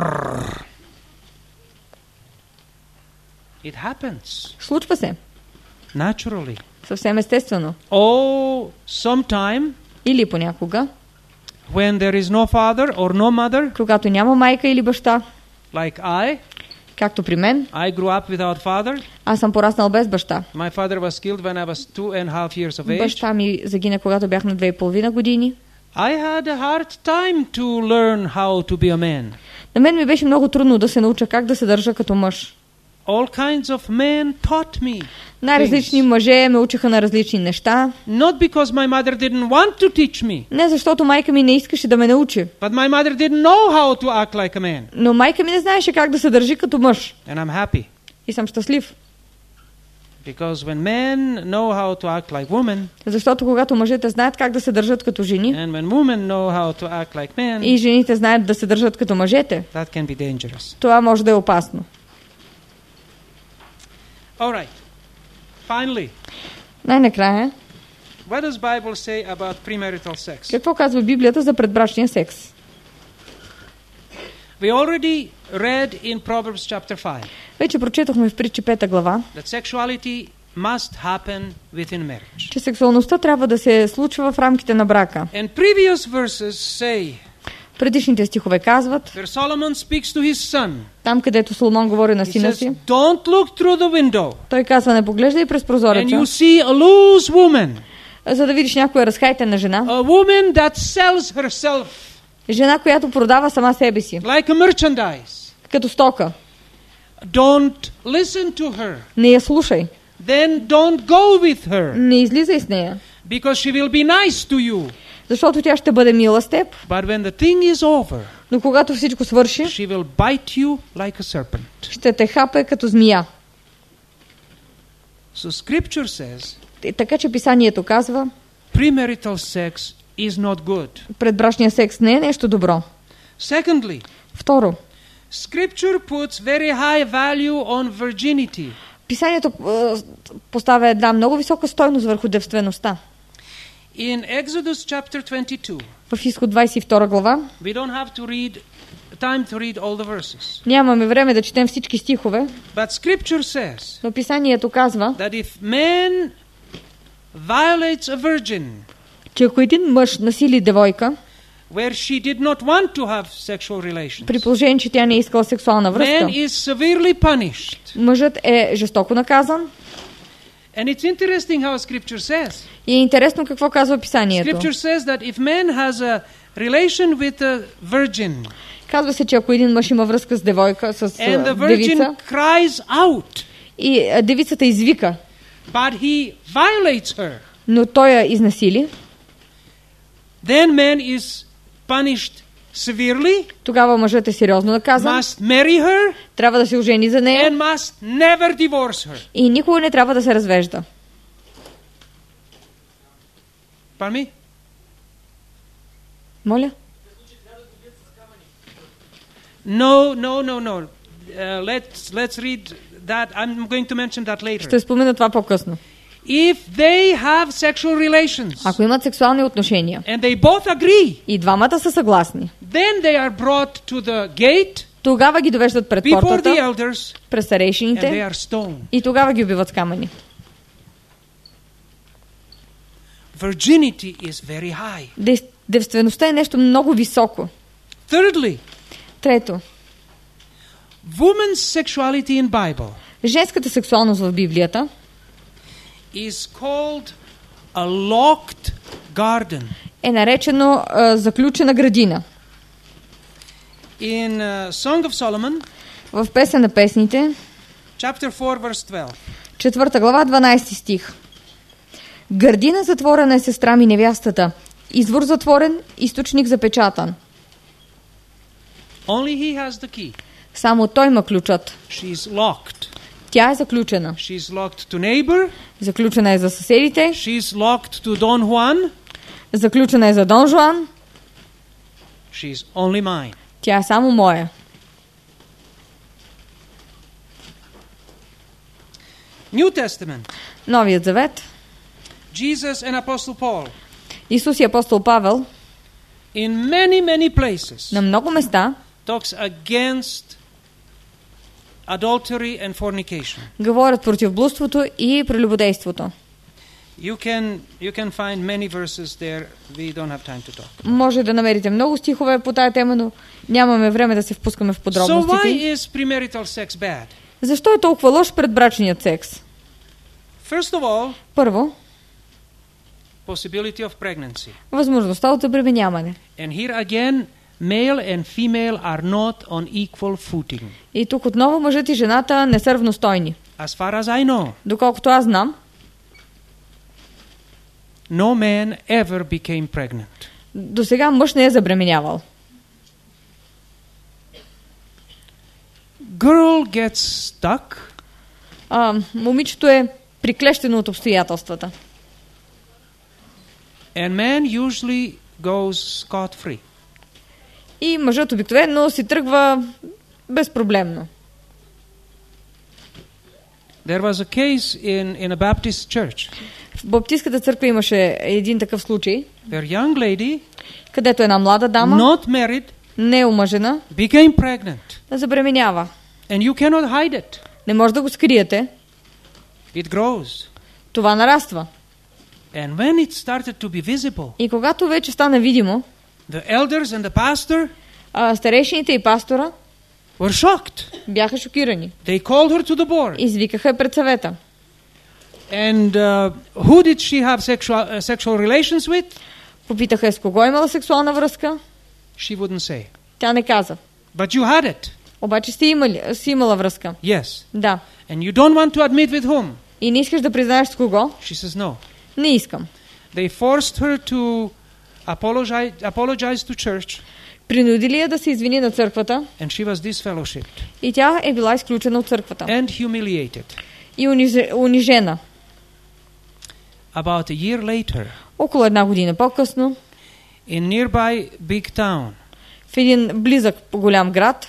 It happens Случва се. naturally. Съвсем естествено. Oh, sometime Или понякога, when there is no father or no mother, когато няма майка или баща, like I, както при мен, I grew up without father. аз съм пораснал без баща. My father was killed when I was two and a half years of age. Баща ми загина, когато бях на две и половина години. I had a hard time to learn how to be a man. На мен ми беше много трудно да се науча как да се държа като мъж. All kinds of men taught me Най-различни things. мъже ме учиха на различни неща. Not because my mother didn't want to teach me, Не защото майка ми не искаше да ме научи, but my mother didn't know how to act like a man. но майка ми не знаеше как да се държи като мъж. And I'm happy. И съм щастлив. Because when men know how to act like women, Защото когато мъжете знаят как да се държат като жени and when women know how to act like men, и жените знаят да се държат като мъжете, that can be dangerous. това може да е опасно. All right. Finally, Най-накрая, what does Bible say about premarital sex? какво казва Библията за предбрачния секс? We already read in Proverbs chapter five Вече прочетохме в Притчи пета глава, that sexuality must happen within marriage. че сексуалността трябва да се случва в рамките на брака. And previous verses say, Предишните стихове казват, where Solomon speaks to his son, там където Соломон говори на he сина says, си, don't look through the window той казва, не поглеждай през and прозореца, you see a loose woman, за да видиш някоя разхайтена жена, a woman that sells herself жена, която продава сама себе си, like a merchandise. като стока. Don't listen to her. Не я слушай, Then don't go with her не излизай с нея, because she will be nice to you. защото тя ще бъде мила с теб, But when the thing is over, но когато всичко свърши, she will bite you like a serpent. ще те хапе като змия. So scripture says И така че писанието казва, premarital sex is not good. предбрачния секс не е нещо добро. Secondly, Второ, scripture puts very high value on virginity. писанието е, поставя една много висока стойност върху девствеността. In Exodus chapter twenty-two, В Изход двадесет и втора глава, we don't have to read time to read all the verses. нямаме време да четем всички стихове, But scripture says но писанието казва, that if man violates a virgin че ако един мъж насили девойка, where she did not want to have sexual relations, при положение, че тя не е искала сексуална man връзка, is severely punished. мъжът е жестоко наказан. And it's interesting how scripture says. И е интересно какво казва писанието. Scripture says that if man has a relation with a virgin Казва се, че ако един мъж има връзка с девойка, с and the а, девица, virgin cries out, и а, девицата извика, but he violates her, но той я изнасили, then man is punished severely, тогава мъжът е сериозно наказан, must marry her, трябва да се ожени за нея and must never divorce her. и никога не трябва да се развежда. Pardon me? Моля? No, no, no, no. Uh, let's let's read that. I'm going to mention that later. Ще спомена това по-късно. If they have sexual relations Ако имат сексуални отношения and they both agree, и двамата са съгласни, then they are brought to the gate тогава ги довеждат пред before the портата, elders през and they старейшините are stoned. и тогава ги убиват с камъни. Virginity is very high. Дев- Девствеността е нещо много високо. Thirdly, Трето, woman's sexuality in Bible женската сексуалност в Библията is called a locked garden. е наречено а, заключена градина. In uh, Song of Solomon, В Песен на песните, chapter four, verse twelve. четвърта глава, дванадесети стих. Градина затворена е сестра ми невястата, извор затворен, източник запечатан. Only he has the key. Само той има ключът. She's locked. Тя е заключена. She's locked to neighbor. Заключена е за съседите, She's locked to Don Juan. заключена е за Дон Жуан, She's only mine. тя е само моя. New Testament. Новият завет. Jesus and Apostle Paul. Исус и апостол Павел In many, many places на много места talks against adultery and fornication. говорят против блудството и прелюбодейството. You can you can find many verses there. We don't have time to talk. Може да намерите много стихове по тая тема, но нямаме време да се впускаме в So подробностите. why is premarital sex bad? Защо е толкова лош предбрачният секс? First of all, Първо, possibility of pregnancy. възможността от забременяване. And here again, male and female are not on equal footing. И тук отново мъжът и жената не са равностойни. As far as I know, Доколкото аз знам, no man ever became pregnant. до сега мъж не е забременявал. Girl gets stuck А, момичето е приклещено от обстоятелствата. And man usually goes scot-free. И мъжът обикновено си тръгва безпроблемно. There was a case in, in a Baptist church. В Баптистката църква имаше един такъв случай, Their young lady, където една млада дама, not married, не омъжена, became pregnant. забременява. And you cannot hide it. Не може да го скриете. It grows. Това нараства. And when it started to be visible, И когато вече стана видимо, the elders and the pastor а, старейшините и пастора were shocked. бяха шокирани. They called her to the board. Извикаха я пред съвета. And uh, who did she have sexual, uh, sexual relations with? Попитаха я с кого имала сексуална връзка. She wouldn't say. Тя не каза. But you had it. Обаче си, имали, си имала връзка. Yes. Да. And you don't want to admit with whom? И не искаш да признаеш с кого? She says no. Не искам. They forced her to apologize, apologize to church. Принудили я да се извини на църквата. And she was disfellowshipped. И тя е била изключена от църквата. And humiliated. И униже, унижена. About a year later, Около една година по-късно, in nearby big town, в един близък голям град,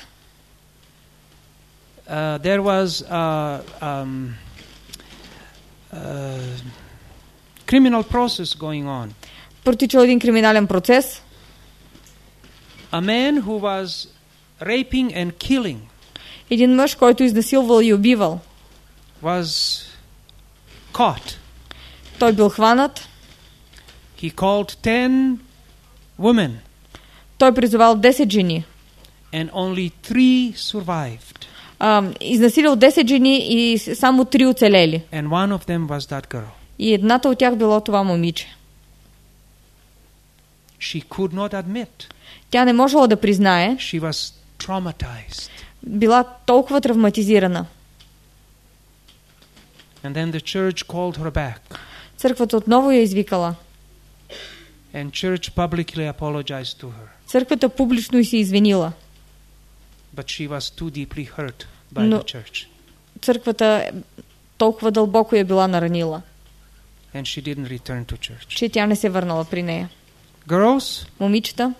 uh, there was a um, uh, criminal process going on. протичал един криминален процес. A man who was raping and killing Един мъж, който изнасилвал и убивал. was caught. Той бил хванат. He called ten women Той призовал десет жени. and only three survived. А, изнасилил десет жени и с- само три оцелели. And one of them was that girl. И едната от тях било това момиче. She could not admit. Тя не можела да признае. She was traumatized. Била толкова травматизирана. And then the church called her back. Църквата отново я извикала. And church publicly apologized to her. Църквата публично и се извинила. But she was too deeply hurt by Но- the church. Църквата толкова дълбоко я била наранила, And she didn't return to church. че тя не се върнала при нея. Girls, Момичета,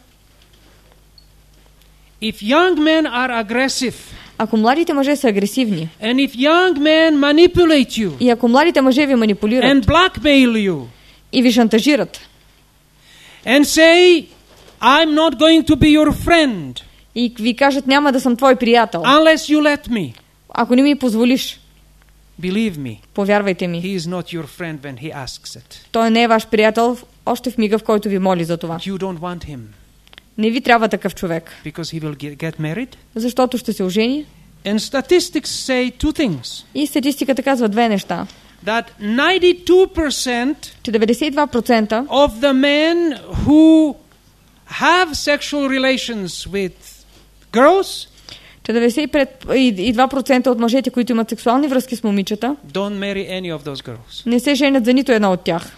if young men are aggressive ако младите мъже са агресивни and if young men manipulate you и ако младите мъже ви манипулират and blackmail you и ви шантажират and say, I'm not going to be your friend и ви кажат няма да съм твой приятел, unless you let me, ако не ми позволиш, believe me, повярвайте ми, he is not your friend when he asks it. той не е ваш приятел още в мига, в който ви моли за това. You don't want him Не ви трябва такъв човек, because he will get, get married. защото ще се ожени. And statistics say two things. И статистиката казва две неща. That ninety-two percent Че деветдесет и два процента of the men who have sexual relations with girls че деветдесет и два процента от мъжете, които имат сексуални връзки с момичета, don't marry any of those girls. не се женят за нито една от тях.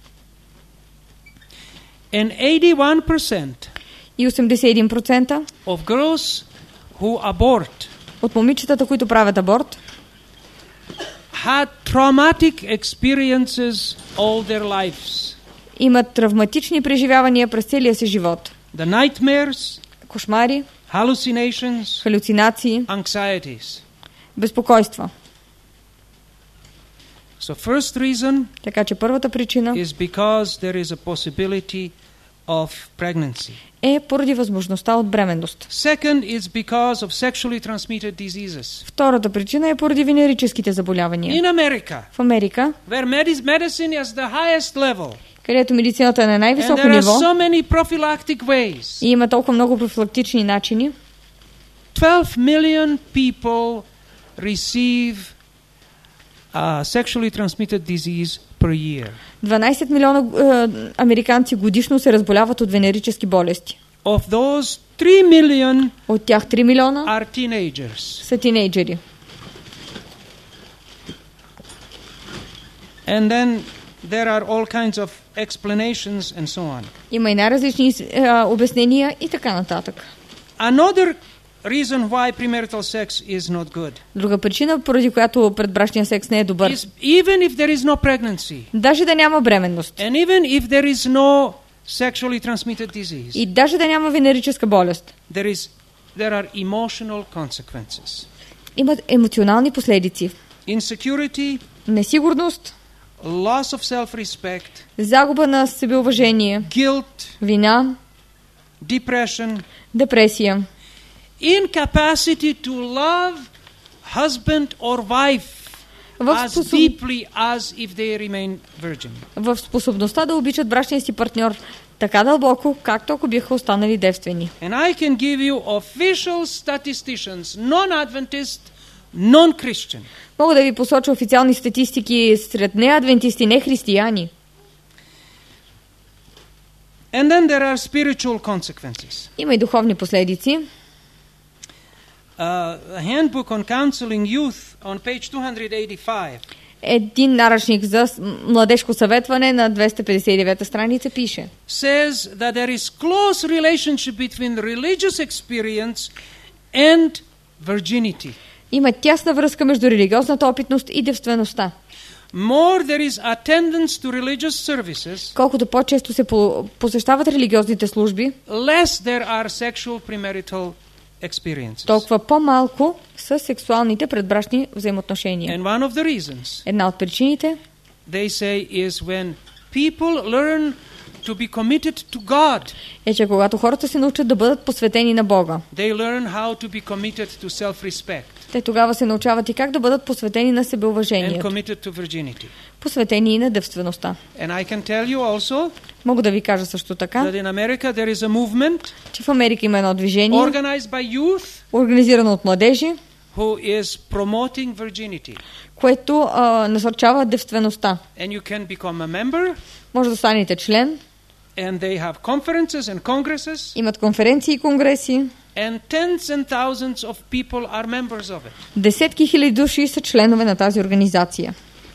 And eighty-one percent И осемдесет и един процента of girls who abort от момичетата, които правят аборт, had traumatic experiences all their lives. имат травматични преживявания през целия си живот. The nightmares, Кошмари, hallucinations, халюцинации, anxieties. безпокойства. So first reason Така че първата причина is because there is a possibility of pregnancy. е поради възможността от бременност. Second is because of sexually transmitted diseases. Втората причина е поради венерическите заболявания. In America, В Америка, where medis- medicine is the highest level, където медицината е на and най-високо there are ниво so many prophylactic ways, и има толкова много профилактични начини, twelve million people receive uh, sexually transmitted disease per year. дванадесет милиона е, американци годишно се разболяват от венерически болести. Of those, three million От тях три милиона are teenagers. са тинейджери. And then there are all kinds of explanations and so on. Има и най-различни е, обяснения и така нататък. Another reason why premarital sex is not good Друга причина, поради която предбрачния секс не е добър. is even if there is no pregnancy Даже да няма бременност. and even if there is no sexually transmitted disease, И даже да няма венерическа болест. there is there are emotional consequences. Имат емоционални последици. Insecurity, Несигурност, loss of self-respect, загуба на себеуважение, guilt, вина, depression, депресия, incapacity to love husband or wife в, as способ... deeply as if they remain virgin. в способността да обичат брачния си партньор така дълбоко, както ако биха останали девствени. And I can give you official statisticians, non-Adventist, non-Christian. Мога да ви посоча официални статистики сред неадвентисти, не християни. And then there are spiritual consequences. Има и духовни последици. Uh, a handbook on counseling youth on page two eighty-five Един наръчник за младежко съветване на двеста петдесет и девета страница пише: says that there is close relationship between religious experience and virginity. Има тясна връзка между религиозната опитност и девствеността. More there is attendance to religious services, Колкото по-често се по- посещават религиозните служби, less there are sexual premarital experiences. толкова по-малко са сексуалните предбрачни взаимоотношения. And one of the reasons, Една от причините they say, is when people learn to be committed to God, е, че когато хората се научат да бъдат посветени на Бога, they learn how to be committed to self-respect те тогава се научават и как да бъдат посветени на and себеуважението, committed to virginity. посветени и на девствеността. And I can tell you also Мога да ви кажа също така, that in America there is a movement че в Америка има едно движение, organized by youth организирано от младежи, who is promoting virginity. което а, насърчава девствеността. And you can become a member, Може да станете член, and they have conferences and congresses, имат конференции и конгреси, and tens and thousands of people are members of it. десетки хиляди души са членове на тази организация.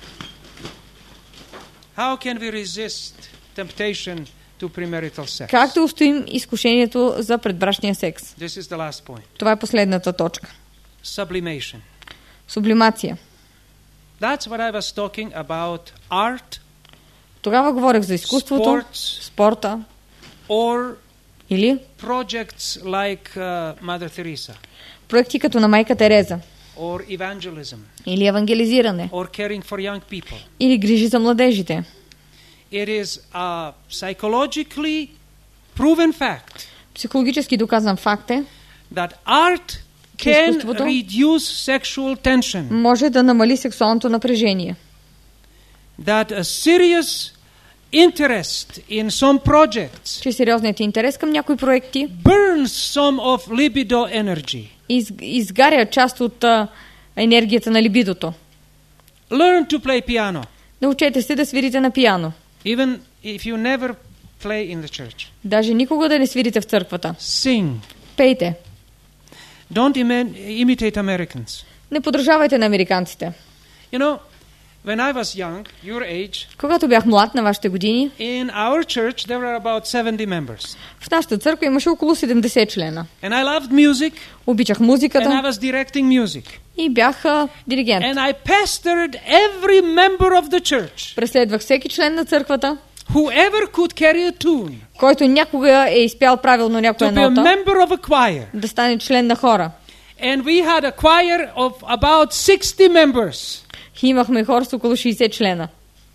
How can we resist temptation to premarital sex? Как да устоим изкушението за предбрачния секс? This is the last point. Това е последната точка. Sublimation. Сублимация. That's what I was talking about, art Тогава говорех за изкуството, Sports. спорта or или projects like uh, Mother Teresa проекти като на майка Тереза, or evangelism или евангелизиране, or caring for young people. или грижи за младежите. It is a psychologically proven fact Психологически доказан факт е, that art can изкуството reduce sexual tension, може да намали сексуалното напрежение. that a serious interest in some projects Че сериозният интерес към някои проекти burns some of libido energy. из, изгаря част от а, енергията на либидото. Learn to play piano, Научете се да свирите на пиано. even if you never play in the church. Даже никога да не свирите в църквата. Sing. Пейте. Don't imi- imitate Americans. Не подражавайте на американците. You know, when I was young, your age, Когато бях млад на вашите години, in our church there were about seventy members. в нашата църква имаше около седемдесет члена. And I loved music, Обичах and I музиката was directing music. и бях а, диригент. And I pestered every member of the church, Преследвах всеки член на църквата, whoever could carry a tune, който някога е изпял правилно някоя to be a нота, member of a choir. да стане член на хора. And we had a choir of about sixty members. И имахме хора с около шейсет члена.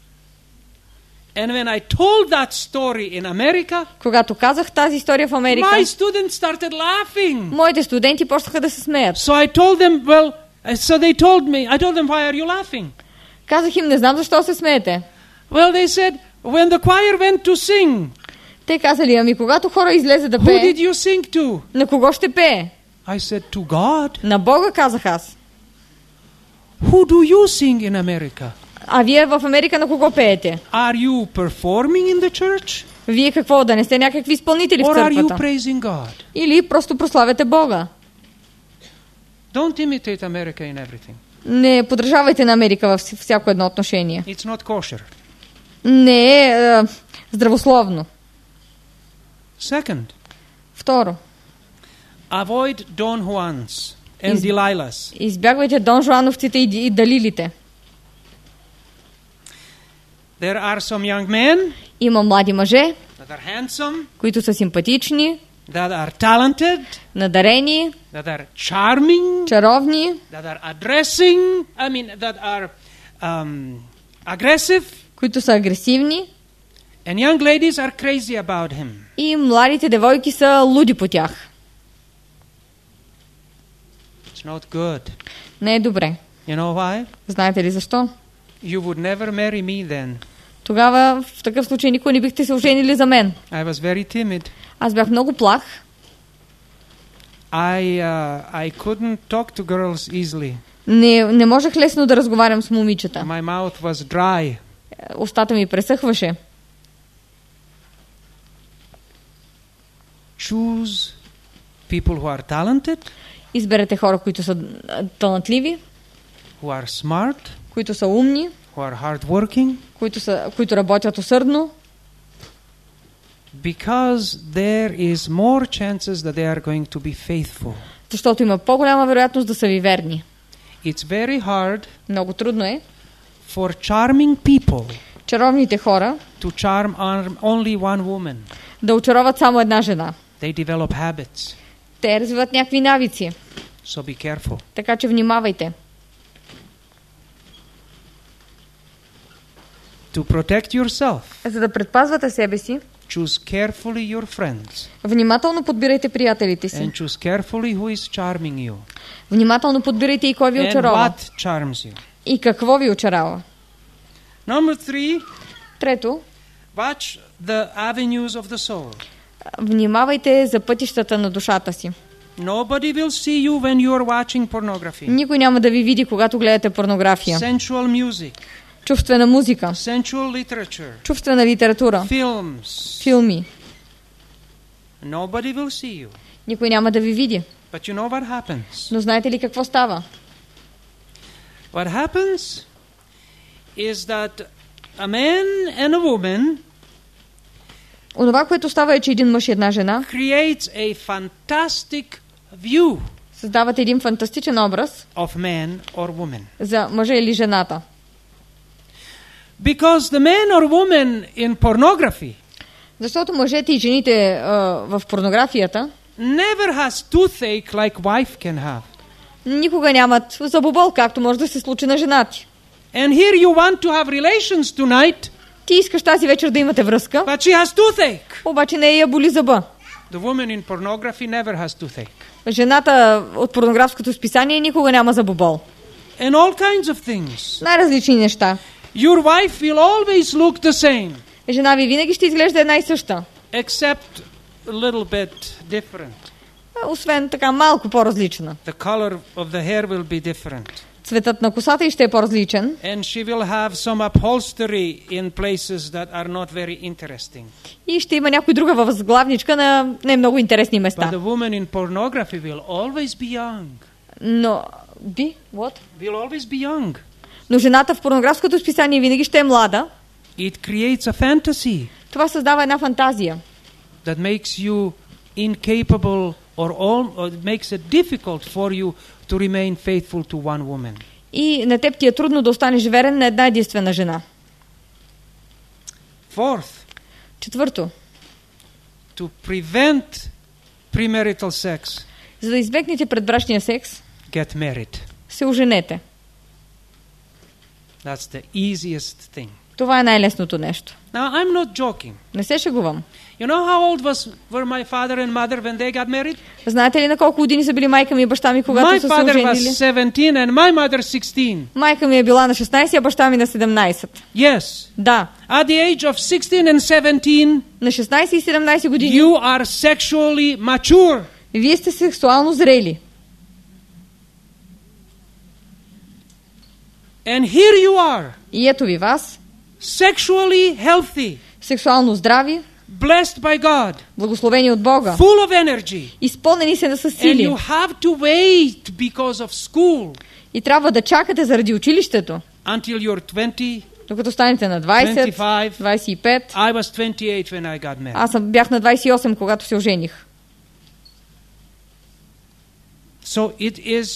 And when I told that story in America, Когато казах тази история в Америка, my students started laughing. моите студенти почнаха да се смеят. So I told them, well, uh, so they told me, I told them, why are you laughing? Казах им, не знам защо се смеете. Well, they said, when the choir went to sing, Те казали, ами когато хора излезе да who пее, did you sing to? на кого ще пее? I said, to God. На Бога, казах аз. Who do you sing in America? А вие в Америка на кого пеете? Are you performing in the church? Вие какво, да не сте някакви изпълнители в Or are you църквата? praising God? Или просто прославяте Бога? Don't imitate America in everything. Не подражавайте на Америка във вс- всяко едно отношение. It's not kosher. Не е, е здравословно. Second, Второ, Avoid Don Juans and Is- Delilahs. Избягвайте Дон Жуановците и, и Далилите. There are some young men Има млади мъже, that are handsome, които са симпатични, that are talented, надарени, that are charming, чаровни, that are addressing, I mean, that are um, aggressive, които са агресивни, and young ladies are crazy about him. и младите девойки са луди по тях. It's not good. Не е добре. You know why? Знаете ли защо? You would never marry me then. Тогава в такъв случай никой не бихте се оженили за мен. I was very timid. Аз бях много плах. I uh, I couldn't talk to girls easily. Не, не можех лесно да разговарям с момичета. My mouth was dry. Устата ми пресъхваше. Choose people who are talented, Изберете хора, които са а, талантливи, who are smart, които са умни, who are hardworking, които, са, които работят усърдно, because there is more chances that they are going to be faithful. защото има по-голяма вероятност да са ви верни. It's very hard Много трудно е for charming people чаровните хора to charm on- only one woman. да очароват само една жена. They develop habits, Те развиват някакви навици, so be careful. така че внимавайте. To protect yourself, За да предпазвате себе си, choose carefully your friends внимателно подбирайте приятелите си. and choose carefully who is charming you Внимателно подбирайте и кой ви and очарова. what charms you. И какво ви очарава. Number three, Трето, watch the avenues of the soul. внимавайте за пътищата на душата си. Nobody will see you when you are watching pornography. Никой няма да ви види, когато гледате порнография. Sensual music, Чувствена музика, sensual literature, чувствена литература, films. филми. Nobody will see you. Никой няма да ви види. But you know what happens? Но знаете ли какво става? What happens is that a man and a woman Онова, което става е, че един мъж и една жена creates a fantastic view създават един фантастичен образ of man or woman. за мъжа или жената. Because the man or woman in pornography Защото мъжете и жените а, в порнографията never has toothache like wife can have. никога нямат забобол, както може да се случи на жена ти. And here you want to have relations tonight, Ти искаш тази вечер да имате връзка, but she has toothache. обаче не я боли зъба. The woman in pornography never has toothache. Жената от порнографското списание никога няма забобол. And all kinds of things. Най-различни неща. Your wife will always look the same, Жена ви винаги ще изглежда една и съща. except a little bit different. Освен така малко по-различна. The color of the hair will be different. Цветът на косата й ще е по-различен. And she will have some upholstery in places that are not very interesting. И ще има някой друга възглавничка на не много интересни But места. the woman in pornography will always be young. Но... Би? What? Will always be young. Но жената в порнографското списание винаги ще е млада. It creates a fantasy Това създава една фантазия, that makes you incapable or, all, or it makes it difficult for you to remain faithful to one woman. и на теб ти е трудно да останеш верен на една единствена жена. Fourth, Четвърто, to prevent premarital sex, за да избегнете предбрачния секс, get married. се оженете. That's the easiest thing. Това е най-лесното нещо. Now, I'm not joking. Не се шегувам. You know how old was were my father and mother when they got married? Знаете ли на колко години са били майка ми и баща ми, когато My са се father was оженили? seventeen and my mother sixteen. Майка ми е била на шестнайсет, а баща ми на седемнайсет. Yes. Да, At the age of sixteen and seventeen, на шестнайсет и седемнайсет години you are sexually mature. вие сте сексуално зрели. And here you are, И ето ви вас, sexually healthy, сексуално здрави, blessed by God, благословени от Бога, full of energy. изпълнени се да са And сили. you have to wait because of school И трябва да чакате заради училището, until you're twenty, докато станете на двайсет, twenty-five. двайсет и пет. I was twenty-eight when I got married. Аз съм, бях на двайсет и осем, когато се ожених. So it is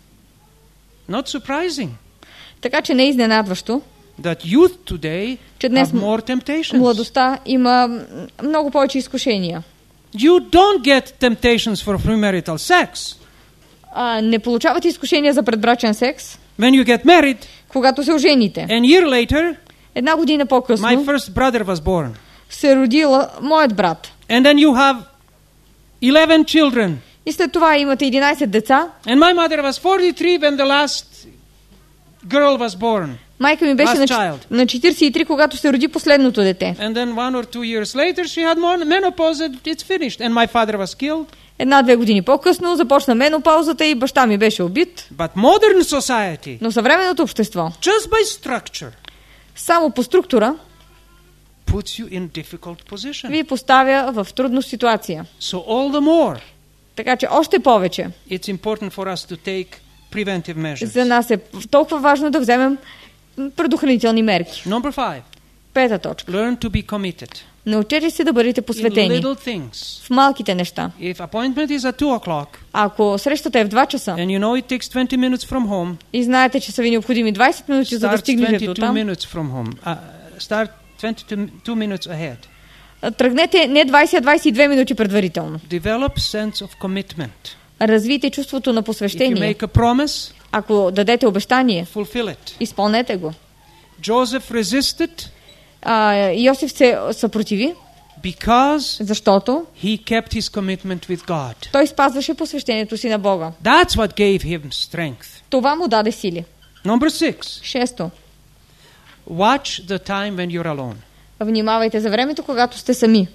not surprising Така че не е изненадващо, that youth today че днес have more temptations. младостта има м, много повече изкушения. You don't get temptations for premarital sex. А, не получавате изкушения за предбрачен секс, When you get married, когато се ожените. and year later, Една година my по-късно first brother was born. се родила моят брат. And then you have eleven children. И след това имате единайсет деца. And my mother was forty-three when the last girl was born. Майка ми беше Last на, child. на четирийсет и три, когато се роди последното дете. And then one or two years later, she had mon- menopause and it's finished. And my father was killed. Една-две години по-късно започна менопаузата и баща ми беше убит. But modern society, Но съвременното общество, just by structure, само по структура, puts you in difficult position. ви поставя в трудна ситуация. So all the more, Така че още повече it's important for us to take preventive measures. за нас е толкова важно да вземем предохранителни мерки. Number five, Пета точка. learn to be committed Научете се да бъдете in посветени little things. в малките неща. If appointment is at two o'clock Ако срещата е в два часа and you know it takes twenty minutes from home, и знаете, че са ви необходими двайсет минути, за да start стигнете до twenty-two там, minutes from home. Uh, start twenty-two minutes ahead. тръгнете не двайсет, а двайсет и две минути предварително. Develop sense of commitment. Развийте чувството на If you посвещение. make a promise, Ако дадете обещание, fulfill it. изпълнете го. Joseph resisted А, Йосиф се съпротиви, because защото he kept his commitment with God. той спазваше посвещението си на Бога. That's what gave him strength. Това му даде сили. Number six, Шесто. watch the time when you're alone. Внимавайте за времето, когато сте сами.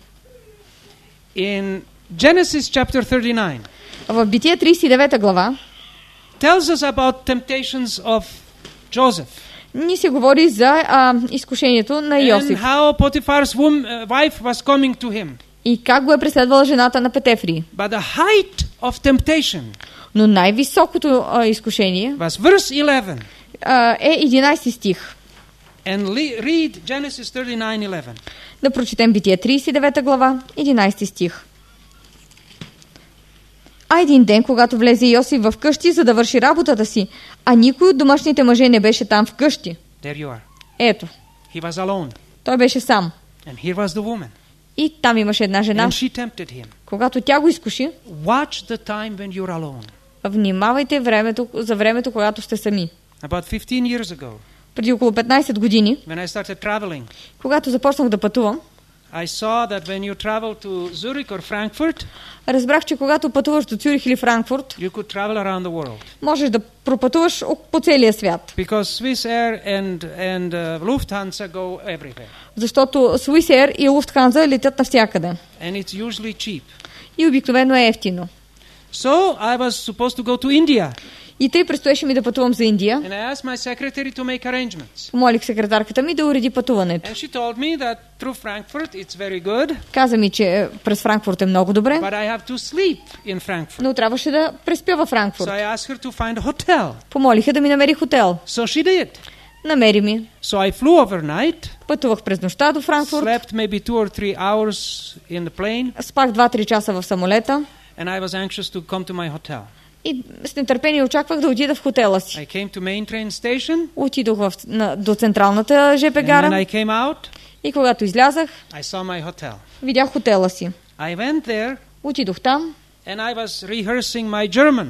In Genesis chapter thirty-nine, В Битие трийсет и девета глава tells us about temptations of Joseph ни се говори за а, изкушението на and Йосиф how Potiphar's wom- uh, wife was coming to him. и как го е преследвала жената на Петефри. But the height of temptation Но най-високото а, изкушение was verse eleven. а, е единайсети стих. And le- read Genesis thirty-nine eleven. Да прочетем Битие трийсет и девета глава, единайсети стих. А един ден, когато влезе Йосиф в къщи, за да върши работата си, а никой от домашните мъже не беше там в къщи. There you are. Ето, He was alone. той беше сам. And here was the woman. И там имаше една жена. And she tempted him. Когато тя го изкуши, Watch the time when you're alone. внимавайте времето, за времето, когато сте сами. About fifteen years ago, Преди около петнайсет години, when I started traveling, когато започнах да пътувам, I saw that when you travel to Zurich or Frankfurt, разбрах, че когато пътуваш до Цюрих или Франкфурт, you could travel around the world. можеш да пропътуваш по целия свят. Because Swiss Air and, and uh, Lufthansa go everywhere. Защото Swiss Air и Lufthansa летят навсякъде. And it's usually cheap. И обикновено е ефтино. So I was supposed to go to India. И тъй предстоеше ми да пътувам за Индия. And I asked my secretary to make arrangements. Помолих секретарката ми да уреди пътуването. And she told me that through Frankfurt it's very good, Каза ми, че през Франкфурт е много добре, but I have to sleep in Frankfurt. но трябваше да преспя във Франкфурт. So I asked her to find a hotel. Помолиха да ми намери хотел. So she did. Намери ми. So I flew overnight, Пътувах през нощта до Франкфурт. slept maybe two or three hours in the plane, Спах два-три часа в самолета and I was anxious to come to my hotel. и с нетърпение очаквах да отида в хотела си. I came to main train station, Отидох в, на, до централната жп and when гара I came out, и когато излязах, I saw my hotel. видях хотела си. I went there, Отидох там and I was rehearsing my German.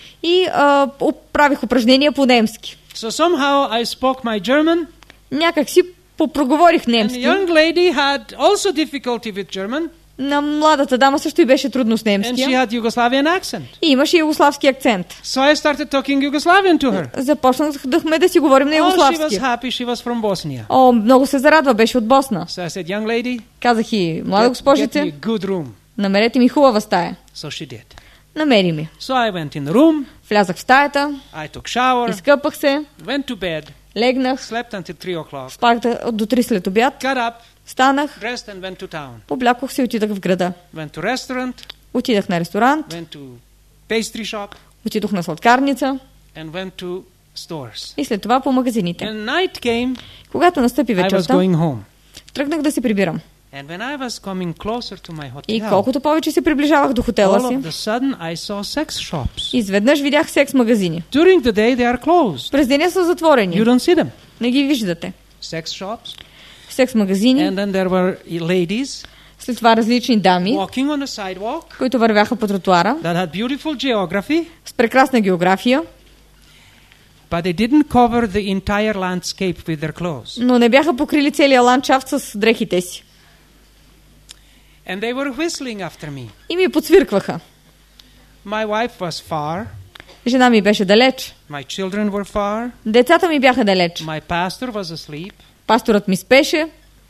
и а, правих упражнения по немски. So somehow I spoke my German, Някак си попроговорих and the немски. young lady had also difficulty with German, На младата дама също и беше трудно с and she немския. had Yugoslavian accent. И имаше югославски акцент. So I started talking Yugoslavian to her. Започнахме да си говорим на Oh, she was югославски. happy. She was from Bosnia. О, много се зарадва, беше от Босна. So I said, young lady, Казах и, млада get, get me госпожице, a good room. намерете ми хубава стая. So she did. Намери ми. So I went in the room, Влязах в стаята, I took shower, изкъпах се, went to bed, легнах, slept until three o'clock, спах да- до три след обяд, got up, станах, dressed and went to town. облякох се и отидах в града. Went to restaurant, Отидах на ресторант, went to pastry shop, отидох на сладкарница and went to stores. и след това по магазините. When night came, Когато настъпи I was вечерта, going home. тръгнах да се прибирам. And when I was coming closer to my И hotel, колкото повече се приближавах до хотела all си, of the sudden I saw sex shops. изведнъж видях секс магазини. During the day they are closed. През деня са затворени. You don't see them. Не ги виждате. Sex shops. Секс магазини. And then there were ladies След това различни дами, walking on the sidewalk които вървяха по тротуара that had beautiful geography, с прекрасна география, but they didn't cover the entire landscape with their clothes. но не бяха покрили целия ландшафт с дрехите си. And they were whistling after me. И ми подсвиркваха. My wife was far. Жена ми беше далеч. My children were far. Децата ми бяха далеч. My pastor was asleep. Пасторът ми спеше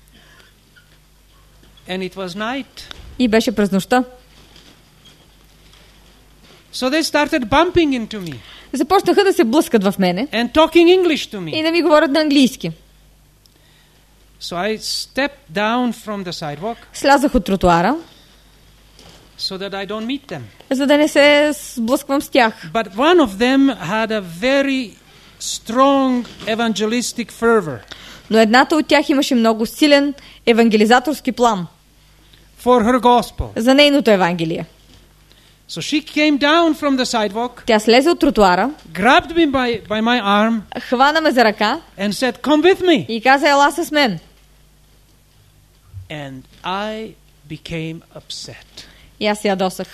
And it was night. и беше през нощта. So they started bumping into me Започнаха да се блъскат в мене and talking English to и me. да ми говорят на английски. So I stepped down from the sidewalk Слязах от тротуара, so that I don't meet them. за да не се сблъсквам с тях. But one of them had a very strong evangelistic fervor Но едната от тях имаше много силен евангелизаторски план for her gospel. за нейното евангелие. So she came down from the sidewalk, Тя слезе от тротуара, grabbed me by, by my arm хвана ме за ръка and said, "Come with me." и каза: ела с мен. And I became upset. И аз се ядосах.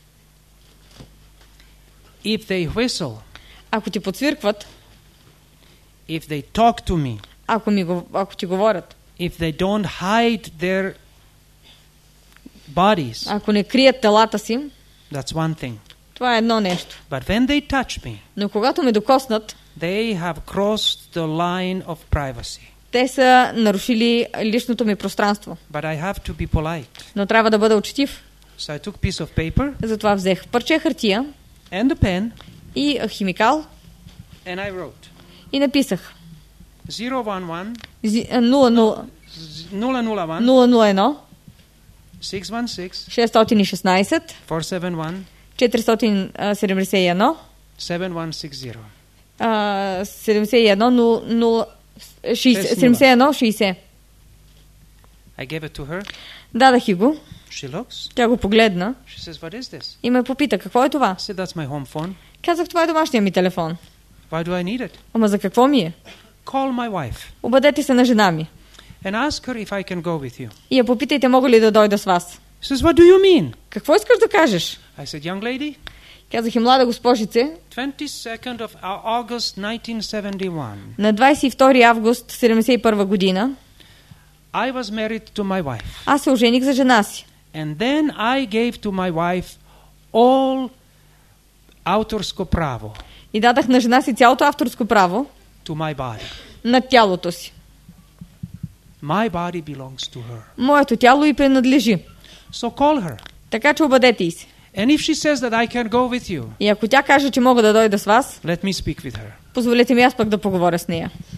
If they whistle, Ако ти подсвиркват, if they talk to me, ако, ми, го- ако ти говорят, if they don't hide their bodies, ако не крият телата си, that's one thing. това е едно нещо. But when they touch me, Но когато ме докоснат, they have crossed the line of privacy. те са нарушили личното ми пространство. But I have to be polite. Но трябва да бъда учтив. So I took a piece of paper Затова взех парче хартия and a pen и а, химикал and I wrote и написах zero one one зи- а, нула нула нула нула едно нула нула едно шест едно шест шестстотин и шестнадесет четири седем едно четиристотин седемдесет и едно седем едно шест зеро. а, седемдесет и едно нула нула шейсет Шест нула. седемдесет и едно шейсет. I gave it to her. Дадах и го. She looks. Тя го погледна She says, "What is this?" и ме попита: какво е това? I said, "That's my home phone. Казах: това е домашния ми телефон. Why do I need it?" Ама за какво ми е? Call my wife Обадете се на жена ми and ask her if I can go with you. и я попитайте: мога ли да дойда с вас? She says, "What do you mean?" Какво искаш да кажеш? I said, "Young lady, Казах: и млада госпожице, twenty-second of August nineteen seventy-one. на двадесет и втори август седемдесет и първа година I was married to my wife. аз се ожених за жена си. And then I gave to my wife all авторско право И дадах на жена си цялото авторско право to my body. над тялото си. My body belongs to her. Моето тяло й принадлежи. So call her. Така че обадете й се. And if she says that I can go with you, И ако тя каже, че мога да дойда с вас, let me speak with her. позволете ми аз пък да поговоря с нея.